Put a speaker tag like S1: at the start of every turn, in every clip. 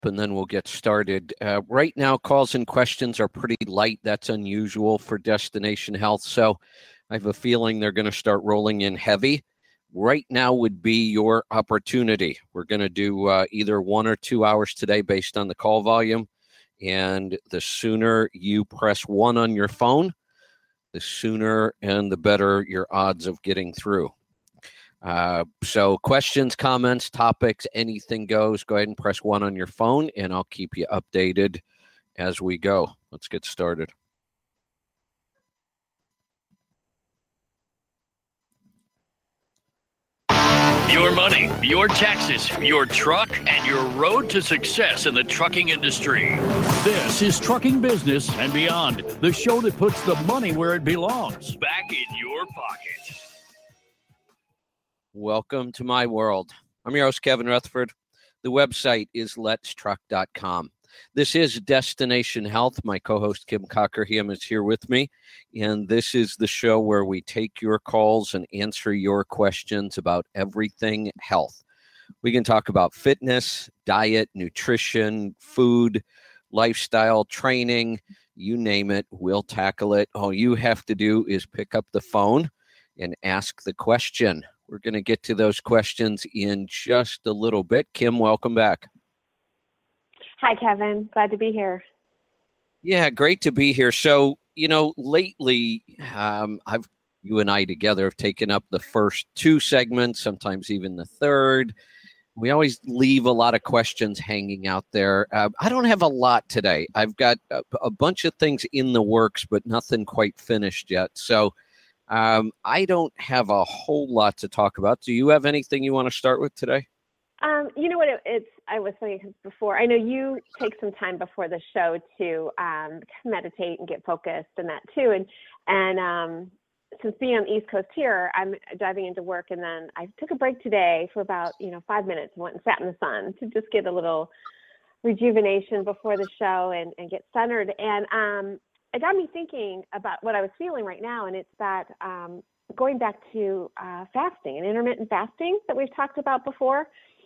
S1: and then we'll get started. Right now, calls and questions are pretty light. That's unusual for Destination Health, so I have a feeling they're going to start rolling in heavy. Right now would be your opportunity. We're going to do either 1 or 2 hours today based on the call volume, and the sooner you press 1 on your phone, the sooner and the better your odds of getting through. So questions, comments, topics, anything goes. Go ahead and press 1 on your phone, and I'll keep you updated as we go. Let's get started.
S2: Your money, your taxes, your truck, and your road to success in the trucking industry. This is Trucking Business and Beyond, the show that puts the money where it belongs, back in your pocket.
S1: Welcome to my world. I'm your host, Kevin Rutherford. The website is letstruck.com. This is Destination Health. My co-host, Kim Cockerham, is here with me. And this is the show where we take your calls and answer your questions about everything health. We can talk about fitness, diet, nutrition, food, lifestyle, training, you name it, we'll tackle it. All you have to do is pick up the phone and ask the question. We're going to get to those questions in just a little bit. Kim, welcome back.
S3: Hi, Kevin. Glad to be here.
S1: Yeah, great to be here. So, lately, you and I together have taken up the first 2 segments, sometimes even the third. We always leave a lot of questions hanging out there. I don't have a lot today. I've got a bunch of things in the works, but nothing quite finished yet. So I don't have a whole lot to talk about. Do you have anything you want to start with today?
S3: You know what? I was thinking before. I know you take some time before the show to meditate and get focused and that too. And since being on the East Coast here, I'm diving into work, and then I took a break today for about 5 minutes and went and sat in the sun to just get a little rejuvenation before the show and get centered. And it got me thinking about what I was feeling right now, and it's that going back to fasting and intermittent fasting that we've talked about before.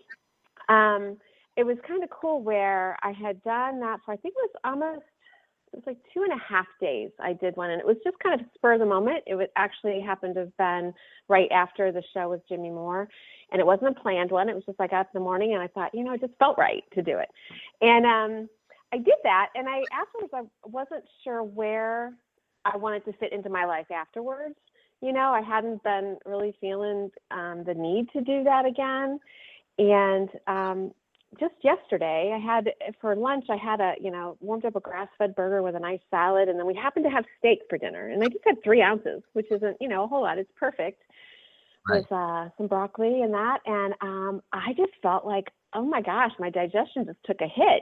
S3: It was kind of cool where I had done that for, I think it was like 2.5 days I did one, and it was just kind of spur of the moment. It actually happened to have been right after the show with Jimmy Moore, and it wasn't a planned one. It was just like up in the morning, and I thought, it just felt right to do it. And I did that, and afterwards I wasn't sure where I wanted to fit into my life afterwards. I hadn't been really feeling the need to do that again. And just yesterday, for lunch, I had warmed up a grass-fed burger with a nice salad, and then we happened to have steak for dinner. And I just had 3 ounces, which isn't, a whole lot. It's perfect. Right. With some broccoli and that. And I just felt like, oh my gosh, my digestion just took a hit,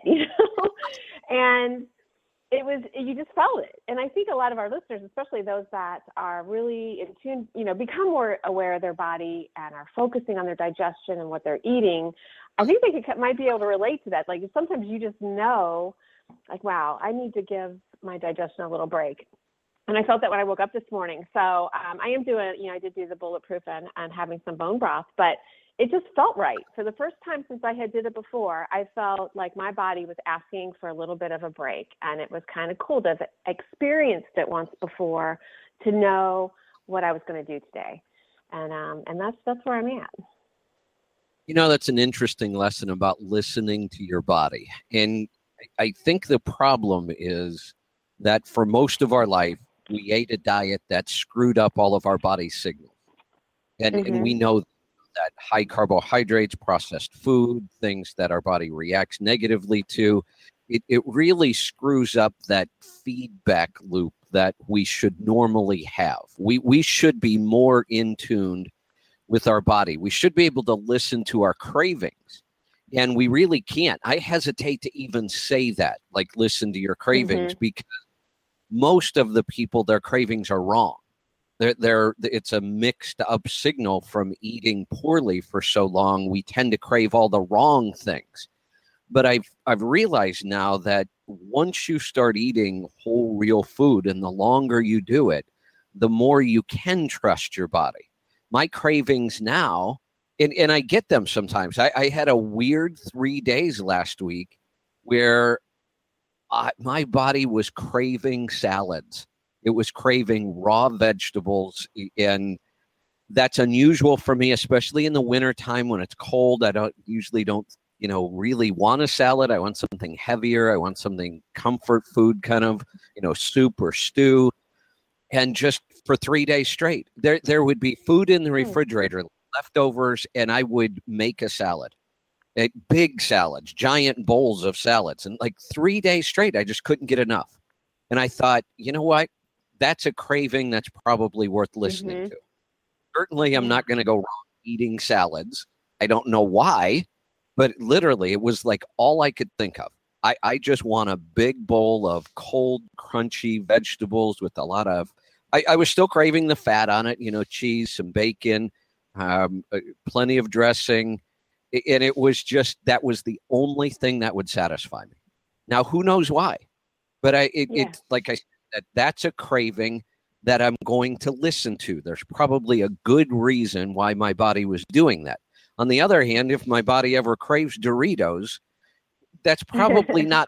S3: and you just felt it. And I think a lot of our listeners, especially those that are really in tune, become more aware of their body and are focusing on their digestion and what they're eating. I think they might be able to relate to that. Like sometimes you just know, like, wow, I need to give my digestion a little break. And I felt that when I woke up this morning. So I am doing, I did do the bulletproof and having some bone broth, but it just felt right. For the first time since I had did it before, I felt like my body was asking for a little bit of a break. And it was kind of cool to have experienced it once before to know what I was going to do today. And that's where I'm at.
S1: That's an interesting lesson about listening to your body. And I think the problem is that for most of our life, we ate a diet that screwed up all of our body signals. And we know that high carbohydrates, processed food, things that our body reacts negatively to, it really screws up that feedback loop that we should normally have. We should be more in tune with our body. We should be able to listen to our cravings, and we really can't. I hesitate to even say that, like listen to your cravings, because most of the people, their cravings are wrong. It's a mixed up signal from eating poorly for so long. We tend to crave all the wrong things. But I've realized now that once you start eating whole, real food, and the longer you do it, the more you can trust your body. My cravings now, and I get them sometimes. I had a weird 3 days last week where my body was craving salads. It was craving raw vegetables, and that's unusual for me, especially in the wintertime when it's cold. I don't really want a salad. I want something heavier. I want something comfort food, kind of, soup or stew. And just for 3 days straight, there would be food in the refrigerator, leftovers, and I would make a salad. Big salads, giant bowls of salads. And like 3 days straight, I just couldn't get enough. And I thought, you know what? That's a craving that's probably worth listening to. Certainly, I'm not going to go wrong eating salads. I don't know why, but literally, it was like all I could think of. I just want a big bowl of cold, crunchy vegetables with a lot of, I was still craving the fat on it, cheese, some bacon, plenty of dressing. And it was just, that was the only thing that would satisfy me. Now, who knows why? But it's like I said, that's a craving that I'm going to listen to. There's probably a good reason why my body was doing that. On the other hand, if my body ever craves Doritos, that's probably not,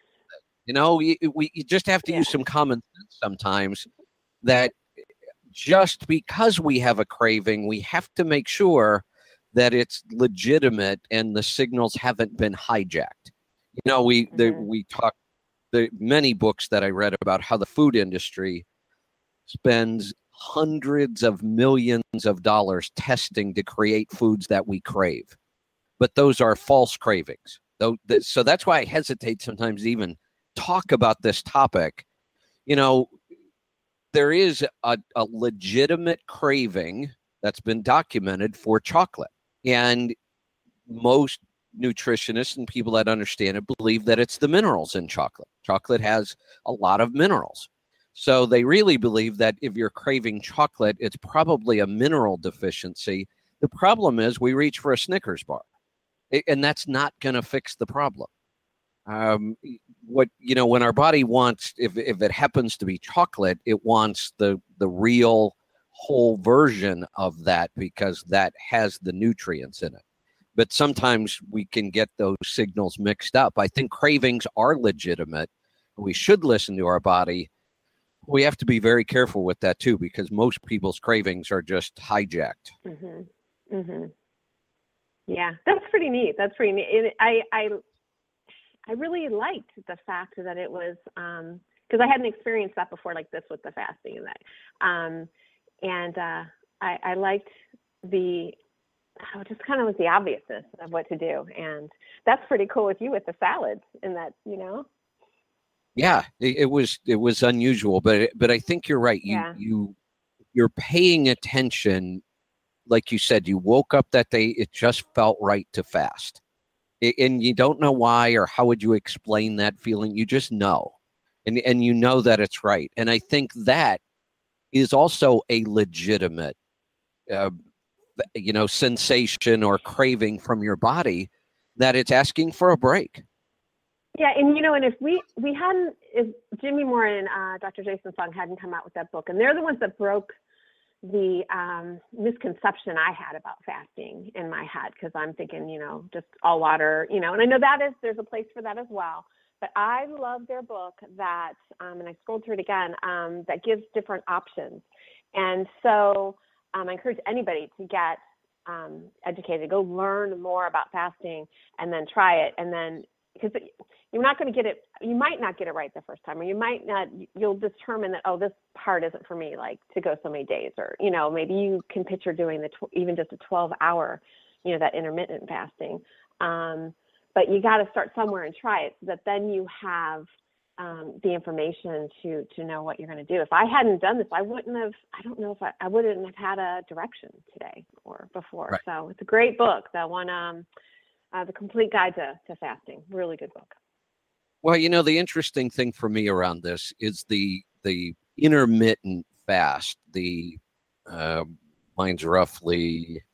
S1: you just have to use some common sense sometimes, that just because we have a craving, we have to make sure that it's legitimate and the signals haven't been hijacked. We talked, many books that I read about how the food industry spends hundreds of millions of dollars testing to create foods that we crave. But those are false cravings. So that's why I hesitate sometimes to even talk about this topic. There is a legitimate craving that's been documented for chocolate. And most nutritionists and people that understand it believe that it's the minerals in chocolate. Chocolate has a lot of minerals. So they really believe that if you're craving chocolate, it's probably a mineral deficiency. The problem is we reach for a Snickers bar, and that's not going to fix the problem. When our body wants, if it happens to be chocolate, it wants the real whole version of that because that has the nutrients in it. But sometimes we can get those signals mixed up. I think cravings are legitimate. We should listen to our body. We have to be very careful with that too, because most people's cravings are just hijacked.
S3: Yeah, that's pretty neat. I really liked the fact that it was, because I hadn't experienced that before, like this with the fasting and that. I liked just kind of was the obviousness of what to do. And that's pretty cool with you with the salads and that,
S1: Yeah, it was unusual, but I think you're right. You're paying attention. Like you said, you woke up that day, it just felt right to fast. And you don't know why, or how would you explain that feeling? You just know. And you know that it's right. And I think that is also a legitimate, sensation or craving from your body, that it's asking for a break.
S3: Yeah, and and if Jimmy Moore and Dr. Jason Fung hadn't come out with that book, and they're the ones that broke the misconception I had about fasting in my head, because I'm thinking, just all water, and I know there's a place for that as well. But I love their book that, and I scrolled through it again, that gives different options. And so I encourage anybody to get educated, go learn more about fasting, and then try it. And then, because you're not going to get it, you might not get it right the first time, or you'll determine that, this part isn't for me, like to go so many days, or, maybe you can picture doing even just a 12-hour, that intermittent fasting. But you got to start somewhere and try it, so that then you have the information to know what you're going to do. If I hadn't done this, I wouldn't have had a direction today or before. Right. So it's a great book, that one, The Complete Guide to Fasting. Really good book.
S1: Well, the interesting thing for me around this is the intermittent fast. Mine's roughly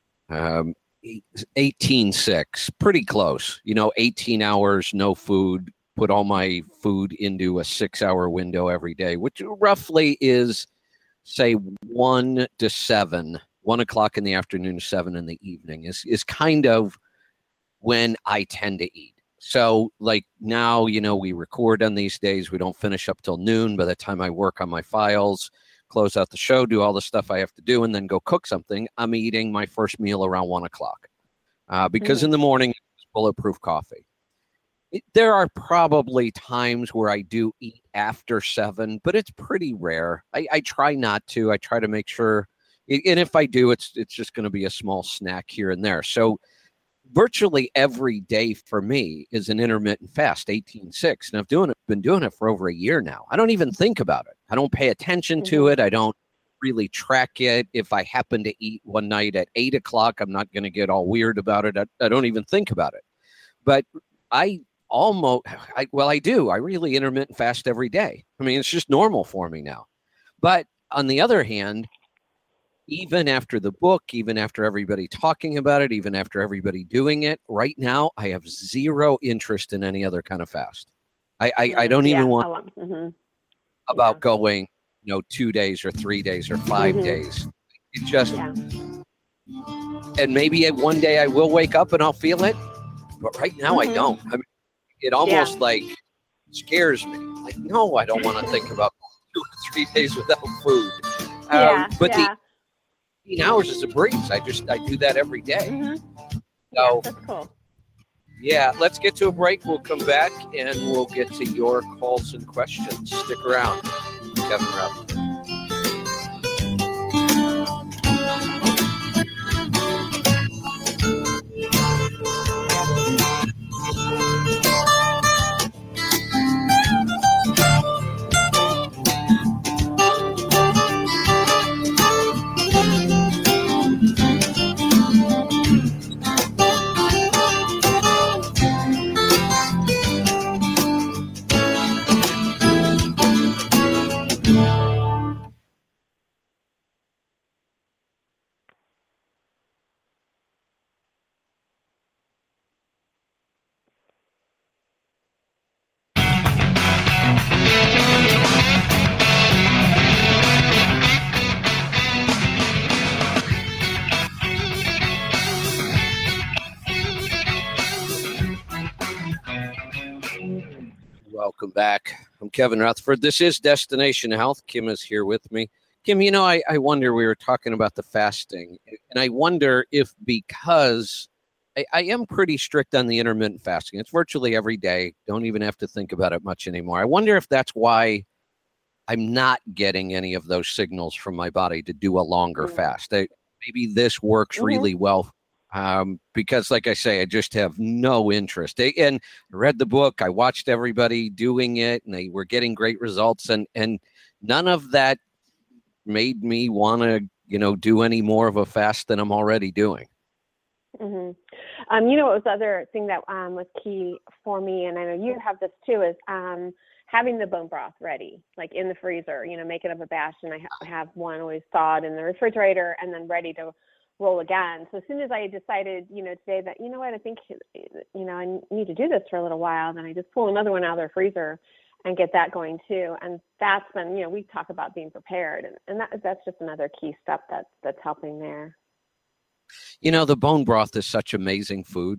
S1: 18-6, pretty close. 18 hours, no food, put all my food into a 6-hour window every day, which roughly is, say, 1 to 7, 1 o'clock in the afternoon to 7 in the evening is kind of when I tend to eat. So like now, we record on these days. We don't finish up till noon. By the time I work on my files, close out the show, do all the stuff I have to do, and then go cook something, I'm eating my first meal around 1:00 because in the morning, it's bulletproof coffee. There are probably times where I do eat after 7, but it's pretty rare. I try not to. I try to make sure, and if I do, it's just going to be a small snack here and there. So virtually every day for me is an intermittent fast, 18/6. And I've been doing it for over a year now. I don't even think about it. I don't pay attention to it. I don't really track it. If I happen to eat one night at 8:00, I'm not going to get all weird about it. I don't even think about it. But I do. I really intermittent fast every day. I mean, it's just normal for me now. But on the other hand, even after the book, even after everybody talking about it, even after everybody doing it, right now, I have zero interest in any other kind of fast. I don't even want about going, 2 days or 3 days or 5 days. It just, and maybe one day I will wake up and I'll feel it, but right now I don't. I mean, it almost like scares me. Like, no, I don't want to think about 2 or 3 days without food. The 18 hours is a breeze. I do that every day. So
S3: that's cool.
S1: Yeah, let's get to a break. We'll come back and we'll get to your calls and questions. Stick around. Kevin Ruff. Welcome back. I'm Kevin Rutherford. This is Destination Health. Kim is here with me. Kim, I wonder, we were talking about the fasting, and I wonder if because I am pretty strict on the intermittent fasting. It's virtually every day. Don't even have to think about it much anymore. I wonder if that's why I'm not getting any of those signals from my body to do a longer fast. Maybe this works really well. Because like I say, I just have no interest. And I read the book, I watched everybody doing it, and they were getting great results. And none of that made me want to, do any more of a fast than I'm already doing.
S3: What was the other thing that was key for me, and I know you have this too, is having the bone broth ready, like in the freezer, make it up a batch. And I have one always thawed in the refrigerator and then ready to roll again. So as soon as I decided, today that, I think, I need to do this for a little while, then I just pull another one out of the freezer and get that going too. And that's been, we talk about being prepared, and that's just another key step that's helping there.
S1: The bone broth is such amazing food.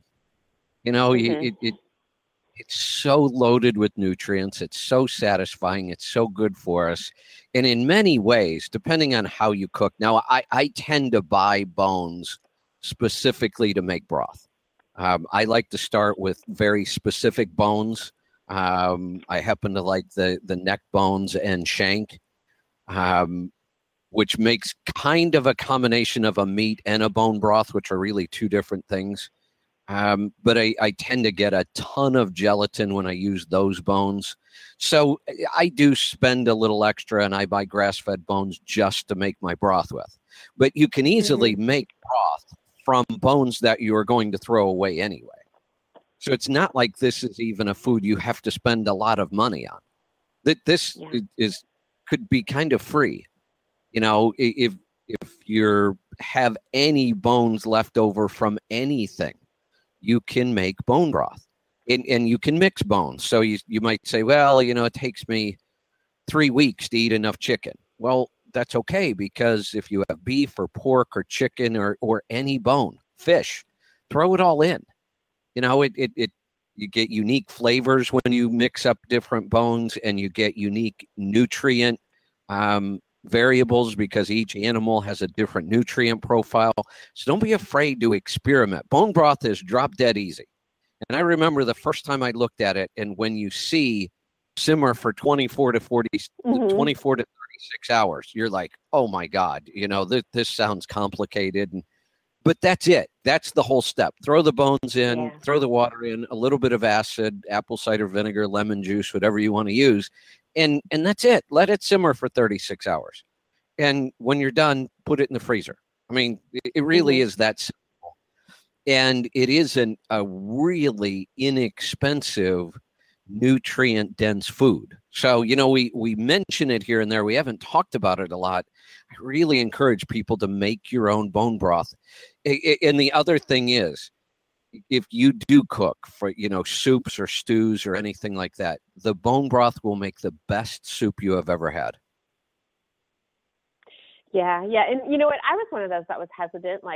S1: It's so loaded with nutrients. It's so satisfying. It's so good for us. And in many ways, depending on how you cook. Now, I tend to buy bones specifically to make broth. I like to start with very specific bones. I happen to like the neck bones and shank, which makes kind of a combination of a meat and a bone broth, which are really two different things. But I tend to get a ton of gelatin when I use those bones. So I do spend a little extra, and I buy grass-fed bones just to make my broth with. But you can easily make broth from bones that you are going to throw away anyway. So it's not like this is even a food you have to spend a lot of money on. This could be kind of free. If you have any bones left over from anything, you can make bone broth, and you can mix bones. So you might say, well, it takes me 3 weeks to eat enough chicken. Well, that's okay, because if you have beef or pork or chicken or any bone, fish, throw it all in. It You get unique flavors when you mix up different bones, and you get unique nutrient variables because each animal has a different nutrient profile. So don't be afraid to experiment. Bone broth is drop dead easy. And I remember the first time I looked at it, and when you see simmer for 24 to 36 hours, you're like, oh my God, this sounds complicated. But that's it. That's the whole step. Throw the bones in, throw the water in, a little bit of acid, apple cider vinegar, lemon juice, whatever you want to use. And that's it. Let it simmer for 36 hours. And when you're done, put it in the freezer. I mean, it really is that simple. And it isn't a really inexpensive, nutrient-dense food. So, we mention it here and there. We haven't talked about it a lot. I really encourage people to make your own bone broth. And the other thing is, if you do cook for, soups or stews or anything like that, the bone broth will make the best soup you have ever had.
S3: Yeah. And you know what? I was one of those that was hesitant,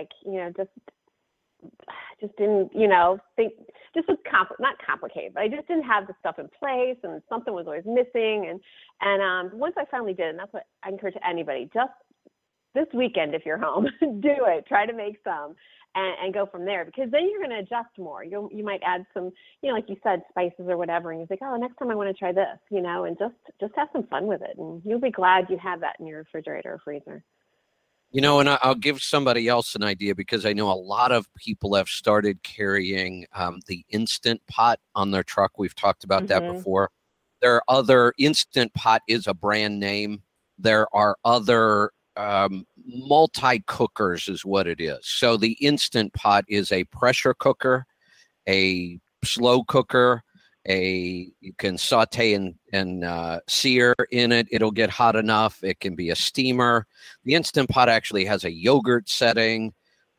S3: just didn't, think this was not complicated, but I just didn't have the stuff in place, and something was always missing. And once I finally did, and that's what I encourage anybody, just this weekend, if you're home, do it, try to make some and go from there, because then you're going to adjust more. You might add some, like you said, spices or whatever, and you think, oh, next time I want to try this, and just have some fun with it. And you'll be glad you have that in your refrigerator or freezer.
S1: And I'll give somebody else an idea, because I know a lot of people have started carrying the Instant Pot on their truck. We've talked about that before. There are other, Instant Pot is a brand name. There are other multi-cookers is what it is. So the Instant Pot is a pressure cooker, a slow cooker, you can saute and sear in it. It'll get hot enough. It can be a steamer. The Instant Pot actually has a yogurt setting.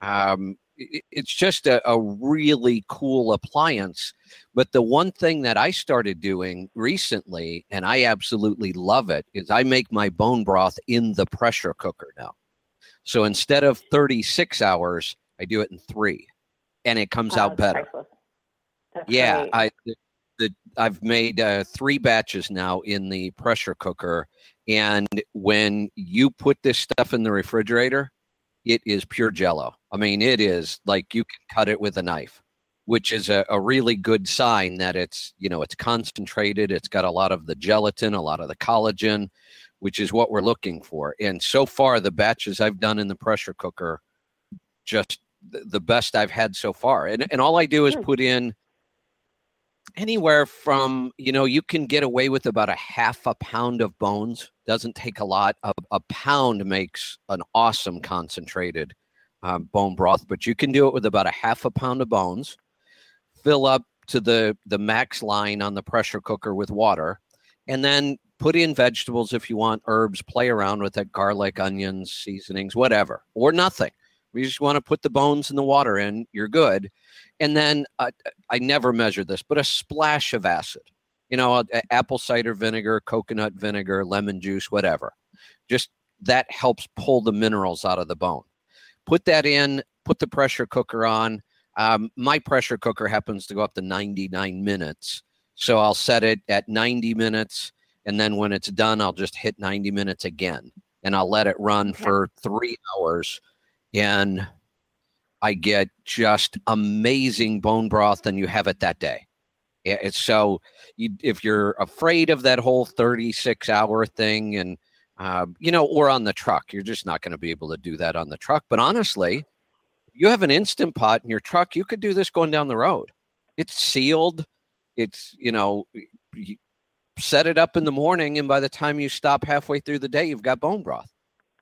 S1: It's just a really cool appliance. But the one thing that I started doing recently, and I absolutely love it, is I make my bone broth in the pressure cooker now. So instead of 36 hours, I do it in 3, and it comes out better. Yeah, I've made 3 batches now in the pressure cooker, and when you put this stuff in the refrigerator, it is pure jello. I mean, it is like you can cut it with a knife, which is a really good sign that it's concentrated. It's got a lot of the gelatin, a lot of the collagen, which is what we're looking for. And so far, the batches I've done in the pressure cooker, just the best I've had so far. And all I do is put in anywhere from, you can get away with about a half a pound of bones. Doesn't take a lot. A pound makes an awesome concentrated bone broth, but you can do it with about a half a pound of bones. Fill up to the max line on the pressure cooker with water, and then put in vegetables if you want, herbs, play around with it, garlic, onions, seasonings, whatever, or nothing. You just want to put the bones and the water in, you're good. And then I never measure this, but a splash of acid, apple cider vinegar, coconut vinegar, lemon juice, whatever. Just that helps pull the minerals out of the bone. Put that in, put the pressure cooker on. My pressure cooker happens to go up to 99 minutes. So I'll set it at 90 minutes. And then when it's done, I'll just hit 90 minutes again. And I'll let it run for 3 hours. And I get just amazing bone broth, and you have it that day. So if you're afraid of that whole 36-hour thing and, or on the truck, you're just not going to be able to do that on the truck. But honestly, you have an Instant Pot in your truck, you could do this going down the road. It's sealed. It's, you set it up in the morning, and by the time you stop halfway through the day, you've got bone broth.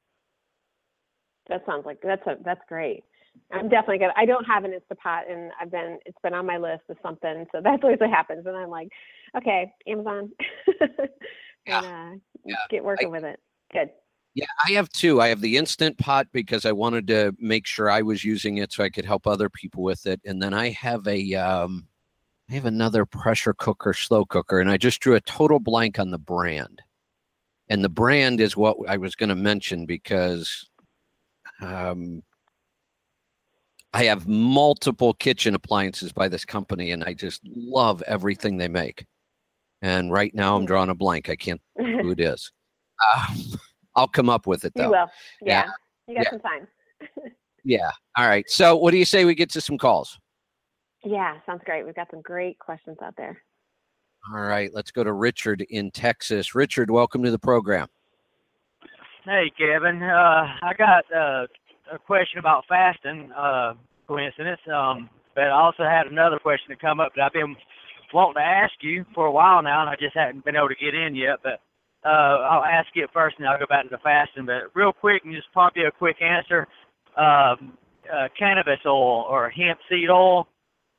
S3: That sounds like that's great. I'm definitely good. I don't have an Instant Pot, and it's been on my list of something. So that's always what happens. And I'm like, okay, Amazon, and get working with it. Good.
S1: Yeah, I have 2. I have the Instant Pot because I wanted to make sure I was using it so I could help other people with it. And then I have another pressure cooker, slow cooker, and I just drew a total blank on the brand. And the brand is what I was going to mention because I I have multiple kitchen appliances by this company, and I just love everything they make. And right now I'm drawing a blank. I can't think who it is. I'll come up with it, though.
S3: You will. Yeah. You got some time.
S1: Yeah. All right. So what do you say we get to some calls?
S3: Yeah, sounds great. We've got some great questions out there.
S1: All right. Let's go to Richard in Texas. Richard, welcome to the program.
S4: Hey, Kevin. I got a question about fasting, coincidence. But I also had another question to come up that I've been wanting to ask you for a while now, and I just haven't been able to get in yet. But I'll ask you it first, and then I'll go back to the fasting. But real quick, and just pump you a quick answer. Cannabis oil or hemp seed oil.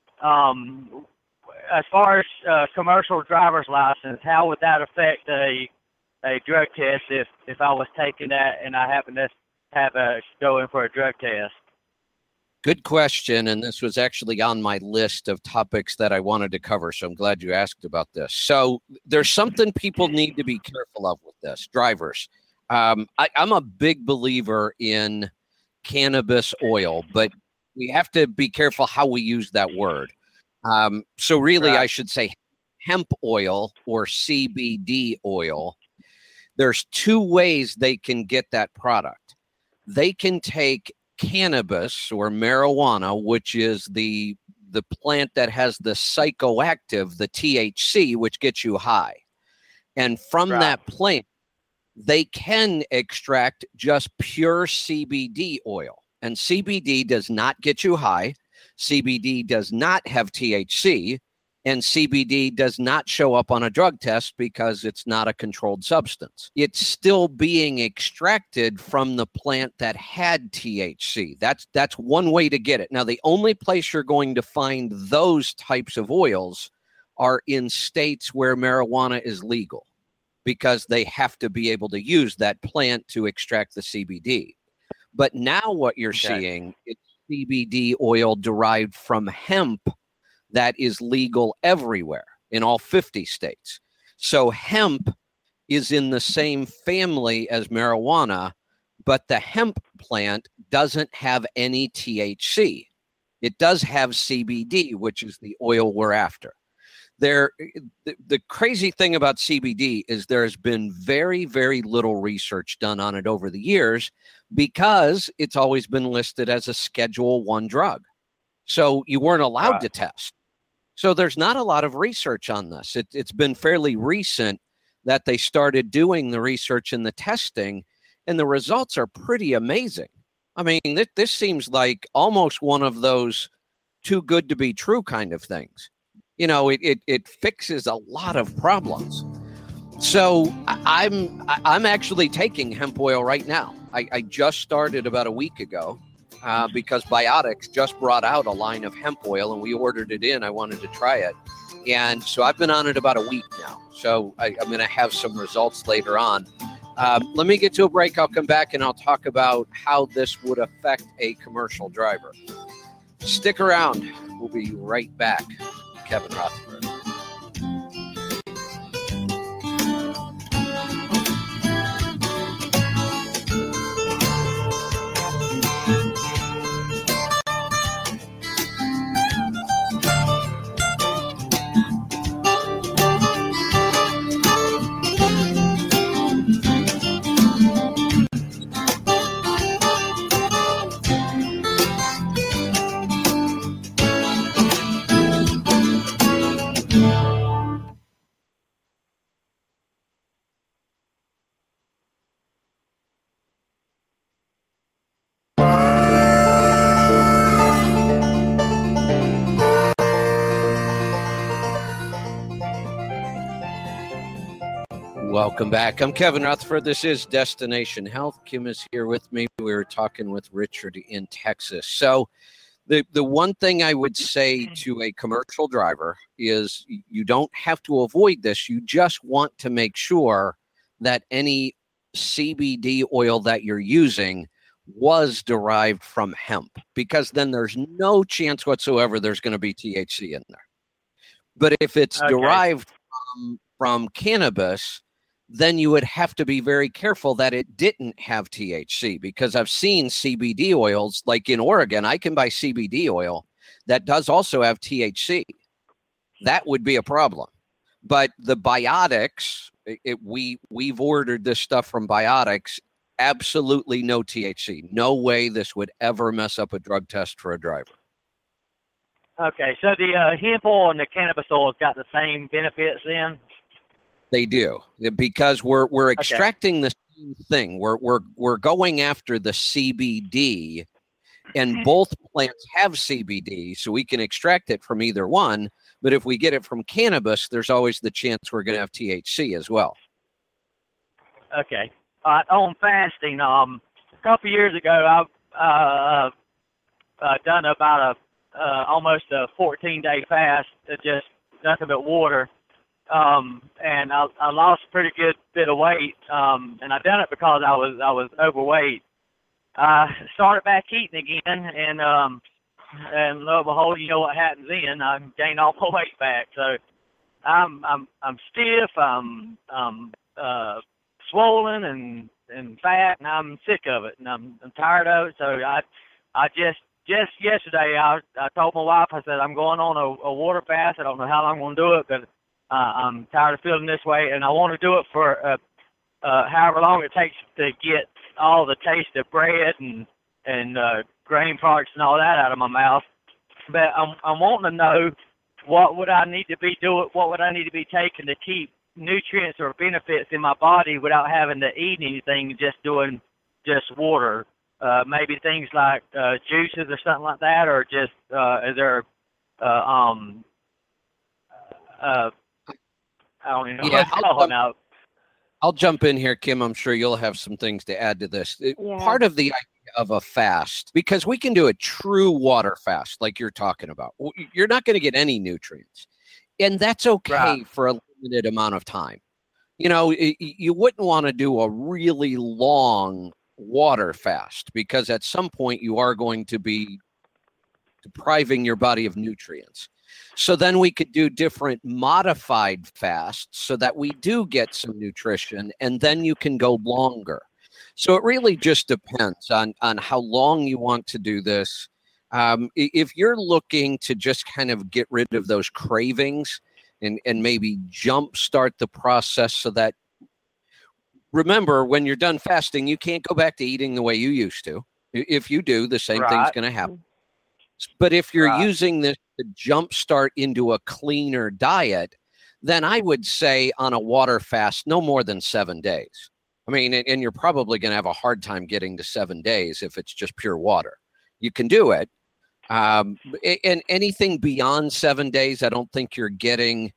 S4: As far as commercial driver's license, how would that affect a drug test if I was taking that and I happen to have go in for a drug test?
S1: Good question, and this was actually on my list of topics that I wanted to cover, so I'm glad you asked about this. So there's something people need to be careful of with this, drivers. I'm a big believer in cannabis oil, but we have to be careful how we use that word. So really, I should say hemp oil or CBD oil. There's two ways they can get that product. They can take cannabis or marijuana, which is the plant that has the psychoactive, the THC, which gets you high. And from that plant, they can extract just pure CBD oil. And CBD does not get you high. CBD does not have THC. And CBD does not show up on a drug test because it's not a controlled substance. It's still being extracted from the plant that had THC. That's one way to get it. Now, the only place you're going to find those types of oils are in states where marijuana is legal, because they have to be able to use that plant to extract the CBD. But now what you're seeing is CBD oil derived from hemp that is legal everywhere in all 50 states. So hemp is in the same family as marijuana, but the hemp plant doesn't have any THC. It does have CBD, which is the oil we're after. The crazy thing about CBD is there's been very, very little research done on it over the years because it's always been listed as a Schedule I drug. So you weren't allowed to test. So there's not a lot of research on this. It's been fairly recent that they started doing the research and the testing, and the results are pretty amazing. I mean, this seems like almost one of those too good to be true kind of things. You know, it fixes a lot of problems. So I'm actually taking hemp oil right now. I just started about a week ago. Because Biotics just brought out a line of hemp oil, and we ordered it in. I wanted to try it. And so I've been on it about a week now. So I'm going to have some results later on. Let me get to a break. I'll come back and I'll talk about how this would affect a commercial driver. Stick around. We'll be right back. Kevin Rutherford. Welcome back. I'm Kevin Rutherford. This is Destination Health. Kim is here with me. We were talking with Richard in Texas. So the one thing I would say to a commercial driver is you don't have to avoid this. You just want to make sure that any CBD oil that you're using was derived from hemp, because then there's no chance whatsoever there's going to be THC in there. But if it's derived from cannabis, then you would have to be very careful that it didn't have THC, because I've seen CBD oils, like in Oregon, I can buy CBD oil that does also have THC. That would be a problem. But the Biotics, we've ordered this stuff from Biotics, absolutely no THC. No way this would ever mess up a drug test for a driver.
S4: Okay, so the hemp oil and the cannabis oil got the same benefits then?
S1: They do, because we're extracting the same thing. We're going after the CBD, and both plants have CBD, so we can extract it from either one. But if we get it from cannabis, there's always the chance we're going to have THC as well.
S4: Okay. On fasting, a couple years ago, I've done about almost a 14-day fast, just nothing but water. And I lost a pretty good bit of weight, and I done it because I was overweight. I started back eating again, and lo and behold, you know what happens then? I gained all my weight back. So I'm stiff, I'm swollen and fat, and I'm sick of it, and I'm tired of it. So I just yesterday I told my wife, I said I'm going on a water fast. I don't know how long I'm going to do it, but I'm tired of feeling this way, and I want to do it for however long it takes to get all the taste of bread and grain products and all that out of my mouth. But I'm wanting to know what would I need to be doing, what would I need to be taking to keep nutrients or benefits in my body without having to eat anything, just water. Maybe things like juices or something like that, or just is there I don't even know.
S1: Yeah, I'll jump in here, Kim. I'm sure you'll have some things to add to this. Yeah. Part of the idea of a fast, because we can do a true water fast like you're talking about. You're not going to get any nutrients. And that's okay for a limited amount of time. You know, you wouldn't want to do a really long water fast, because at some point you are going to be depriving your body of nutrients. So then we could do different modified fasts so that we do get some nutrition, and then you can go longer. So it really just depends on how long you want to do this. If you're looking to just kind of get rid of those cravings and maybe jumpstart the process so that, remember, when you're done fasting, you can't go back to eating the way you used to. If you do, the same thing's going to happen. But if you're using this to jumpstart into a cleaner diet, then I would say on a water fast, no more than 7 days. I mean, and you're probably going to have a hard time getting to 7 days if it's just pure water. You can do it. And anything beyond 7 days, I don't think you're getting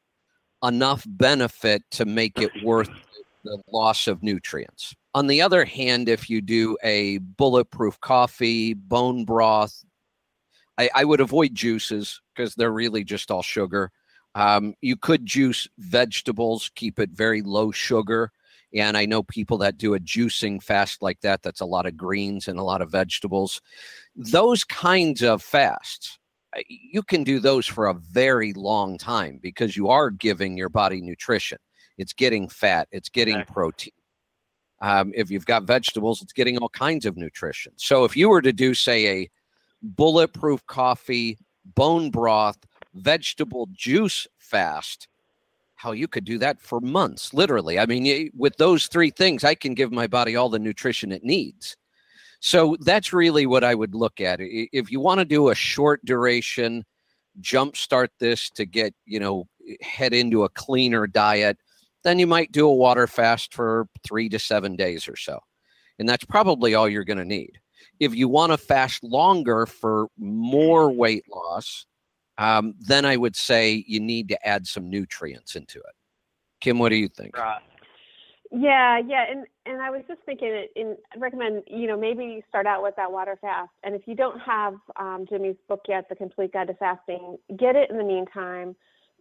S1: enough benefit to make it worth the loss of nutrients. On the other hand, if you do a bulletproof coffee, bone broth, I would avoid juices because they're really just all sugar. You could juice vegetables, keep it very low sugar. And I know people that do a juicing fast like that. That's a lot of greens and a lot of vegetables. Those kinds of fasts, you can do those for a very long time because you are giving your body nutrition. It's getting fat. It's getting protein. If you've got vegetables, it's getting all kinds of nutrition. So if you were to do, say, a bulletproof coffee, bone broth, vegetable juice fast, how you could do that for months, literally. I mean, with those three things, I can give my body all the nutrition it needs. So that's really what I would look at. If you want to do a short duration, jumpstart this to get, head into a cleaner diet, then you might do a water fast for 3 to 7 days or so. And that's probably all you're going to need. If you want to fast longer for more weight loss, then I would say you need to add some nutrients into it. Kim, what do you think?
S3: Right. Yeah. And I was just thinking, I'd recommend, maybe you start out with that water fast. And if you don't have Jimmy's book yet, The Complete Guide to Fasting, get it in the meantime.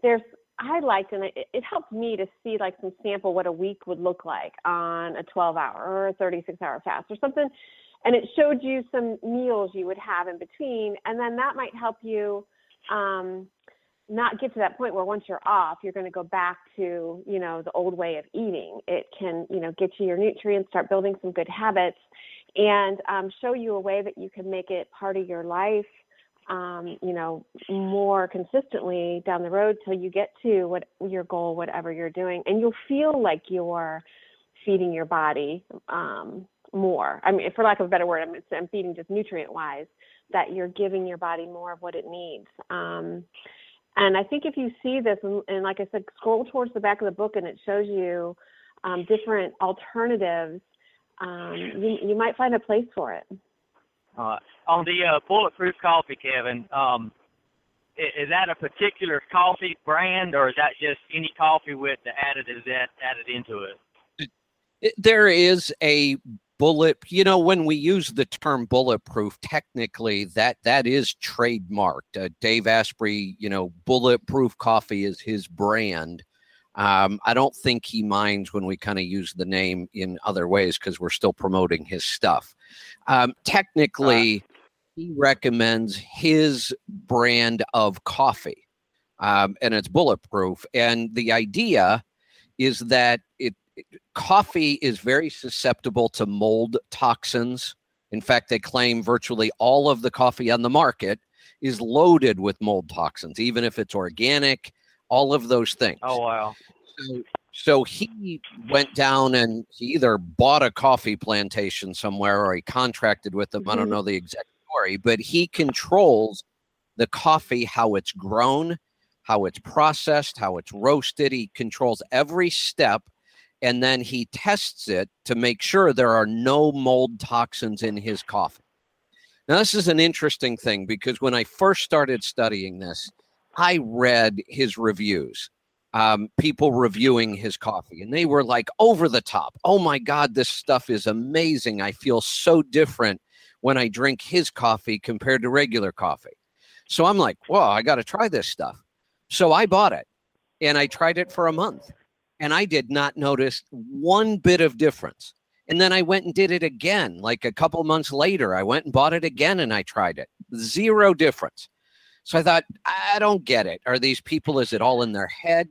S3: I liked, and it helped me to see like some sample what a week would look like on a 12-hour or a 36-hour fast or something. And it showed you some meals you would have in between. And then that might help you not get to that point where once you're off, you're going to go back to, you know, the old way of eating. It can, you know, get you your nutrients, start building some good habits, and show you a way that you can make it part of your life, you know, more consistently down the road till you get to what your goal, whatever you're doing. And you'll feel like you're feeding your body more. I mean, for lack of a better word, I'm feeding just nutrient-wise, that you're giving your body more of what it needs. And I think if you see this, and like I said, scroll towards the back of the book and it shows you different alternatives, you might find a place for it.
S4: On the Bulletproof coffee, Kevin, is that a particular coffee brand, or is that just any coffee with the additives that added into it?
S1: There is a you know, when we use the term bulletproof, technically that is trademarked. Dave Asprey, you know, Bulletproof Coffee is his brand. I don't think he minds when we kind of use the name in other ways because we're still promoting his stuff. Technically, he recommends his brand of coffee, and it's bulletproof. And the idea is that coffee is very susceptible to mold toxins. In fact, they claim virtually all of the coffee on the market is loaded with mold toxins, even if it's organic, all of those things.
S4: Oh, wow.
S1: So he went down and he either bought a coffee plantation somewhere or he contracted with them. Mm-hmm. I don't know the exact story, but he controls the coffee, how it's grown, how it's processed, how it's roasted. He controls every step. And then he tests it to make sure there are no mold toxins in his coffee. Now, this is an interesting thing because when I first started studying this, I read his reviews, people reviewing his coffee, and they were like over the top. Oh, my God, this stuff is amazing. I feel so different when I drink his coffee compared to regular coffee. So I'm like, well, I got to try this stuff. So I bought it, and I tried it for a month. And I did not notice one bit of difference. And then I went and did it again. Like a couple months later, I went and bought it again and I tried it. Zero difference. So I thought, I don't get it. Are these people, is it all in their head?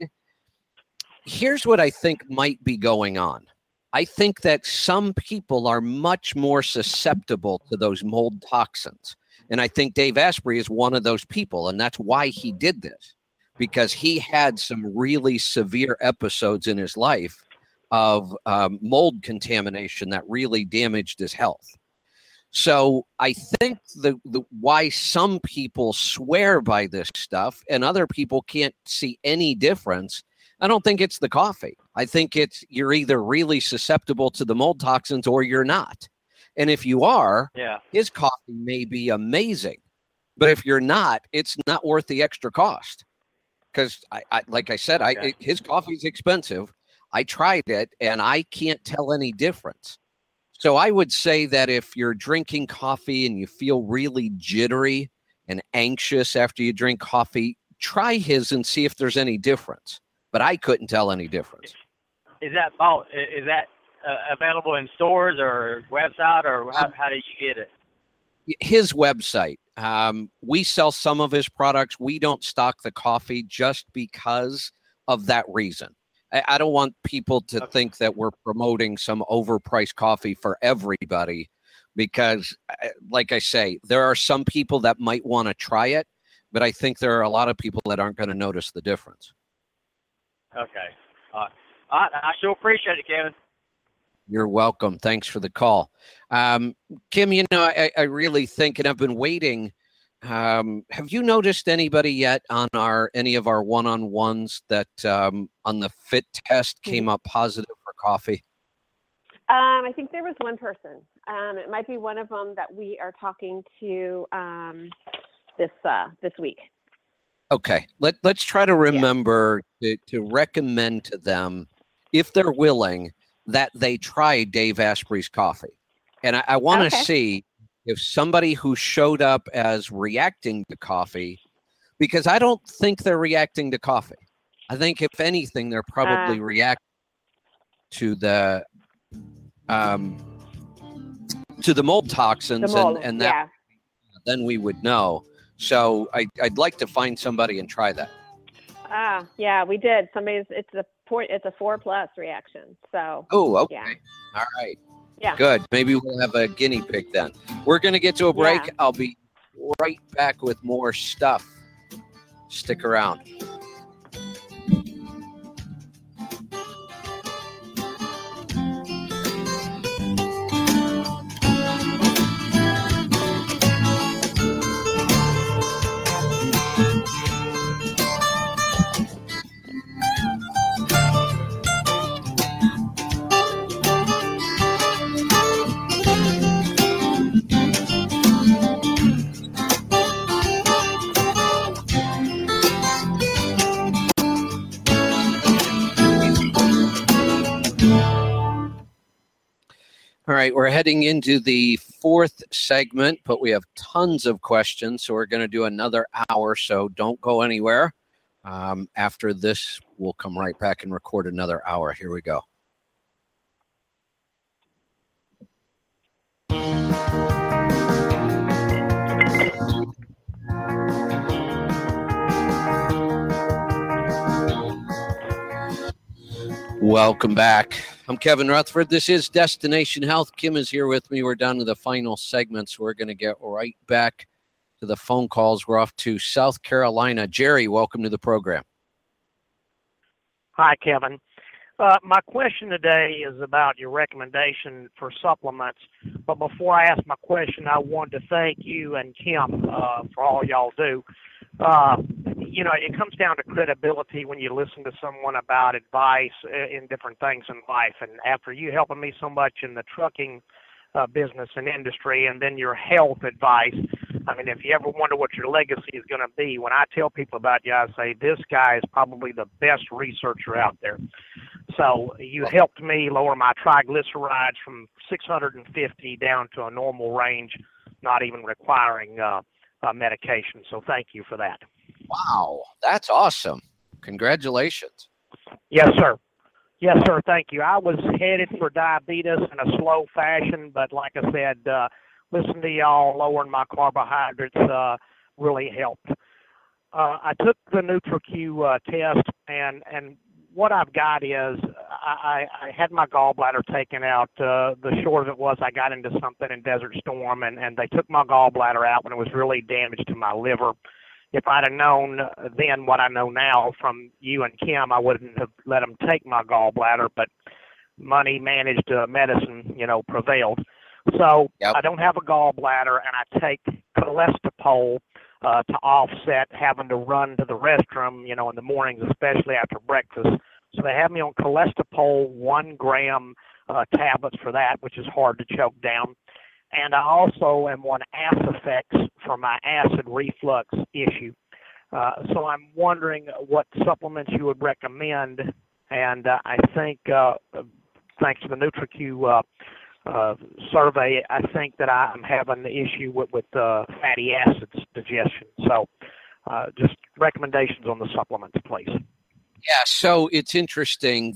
S1: Here's what I think might be going on. I think that some people are much more susceptible to those mold toxins. And I think Dave Asprey is one of those people. And that's why he did this. Because he had some really severe episodes in his life of mold contamination that really damaged his health. So I think the why some people swear by this stuff and other people can't see any difference, I don't think it's the coffee. I think it's you're either really susceptible to the mold toxins or you're not. And if you are, his coffee may be amazing. But if you're not, it's not worth the extra cost. Because, like I said, his coffee is expensive. I tried it, and I can't tell any difference. So I would say that if you're drinking coffee and you feel really jittery and anxious after you drink coffee, try his and see if there's any difference. But I couldn't tell any difference.
S4: Is that available in stores or website, or how did you get it?
S1: His website. We sell some of his products. We don't stock the coffee just because of that reason. I don't want people to think that we're promoting some overpriced coffee for everybody because, like I say, there are some people that might want to try it, but I think there are a lot of people that aren't going to notice the difference.
S4: Okay. I sure appreciate it, Kevin.
S1: You're welcome. Thanks for the call. Kim, you know, I really think, and I've been waiting. Have you noticed anybody yet on any of our one-on-ones that on the fit test came up positive for coffee?
S3: I think there was one person. It might be one of them that we are talking to this week.
S1: Okay. Let's try to remember to recommend to them, if they're willing, that they try Dave Asprey's coffee. And I want to see if somebody who showed up as reacting to coffee, because I don't think they're reacting to coffee. I think if anything, they're probably reacting to the mold toxins, and that then we would know. So I'd like to find somebody and try that.
S3: Yeah, we did. It's a 4+ reaction. So.
S1: Oh, okay.
S3: Yeah.
S1: All right.
S3: Yeah.
S1: Good. Maybe we'll have a guinea pig then. We're going to get to a break.
S3: Yeah.
S1: I'll be right back with more stuff. Stick around. All right, we're heading into the fourth segment, but we have tons of questions, so we're going to do another hour, so don't go anywhere. After this, we'll come right back and record another hour. Here we go. Welcome back. I'm Kevin Rutherford. This is Destination Health. Kim is here with me. We're down to the final segment, so we're going to get right back to the phone calls. We're off to South Carolina. Jerry, welcome to the program.
S5: Hi, Kevin. My question today is about your recommendation for supplements. But before I ask my question, I wanted to thank you and Kim for all y'all do. You know, it comes down to credibility when you listen to someone about advice in different things in life. And after you helping me so much in the trucking business and industry, and then your health advice, I mean, if you ever wonder what your legacy is going to be, when I tell people about you, I say, this guy is probably the best researcher out there. So you helped me lower my triglycerides from 650 down to a normal range, not even requiring medication. So thank you for that.
S1: Wow, that's awesome. Congratulations.
S5: Yes, sir. Yes, sir. Thank you. I was headed for diabetes in a slow fashion, but like I said, listen to y'all lowering my carbohydrates really helped. I took the NutriQ test, and what I've got is I had my gallbladder taken out. The short of it was I got into something in Desert Storm, and they took my gallbladder out when it was really damaged to my liver. If I'd have known then what I know now from you and Kim, I wouldn't have let them take my gallbladder, but money managed medicine, prevailed. So
S1: Yep.
S5: I don't have a gallbladder, and I take cholesterol to offset having to run to the restroom, in the mornings, especially after breakfast. So they have me on cholesterol 1 gram tablets for that, which is hard to choke down. And I also am on Acifex for my acid reflux issue. So I'm wondering what supplements you would recommend. And I think, thanks to the NutriQ survey, I think that I'm having the issue with fatty acids digestion. So just recommendations on the supplements, please.
S1: Yeah, so it's interesting.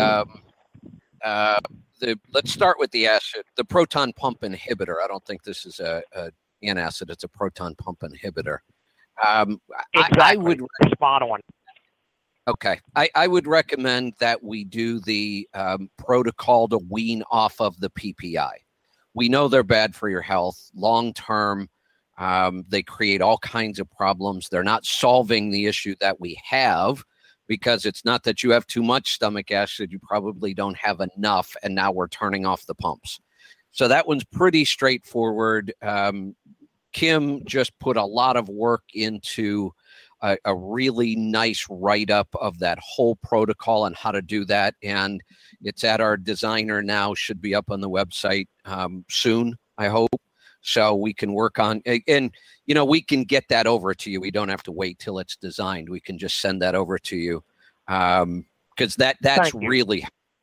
S1: Let's start with the acid, the proton pump inhibitor. I don't think this is an antacid; it's a proton pump inhibitor.
S5: Exactly.
S1: I would
S5: spot on.
S1: Okay, I would recommend that we do the protocol to wean off of the PPI. We know they're bad for your health long term. They create all kinds of problems. They're not solving the issue that we have, because it's not that you have too much stomach acid, you probably don't have enough, and now we're turning off the pumps. So that one's pretty straightforward. Kim just put a lot of work into a really nice write-up of that whole protocol and how to do that, and it's at our designer now, should be up on the website soon, I hope. So we can work on, and we can get that over to you. We don't have to wait till it's designed. We can just send that over to you, because that's really.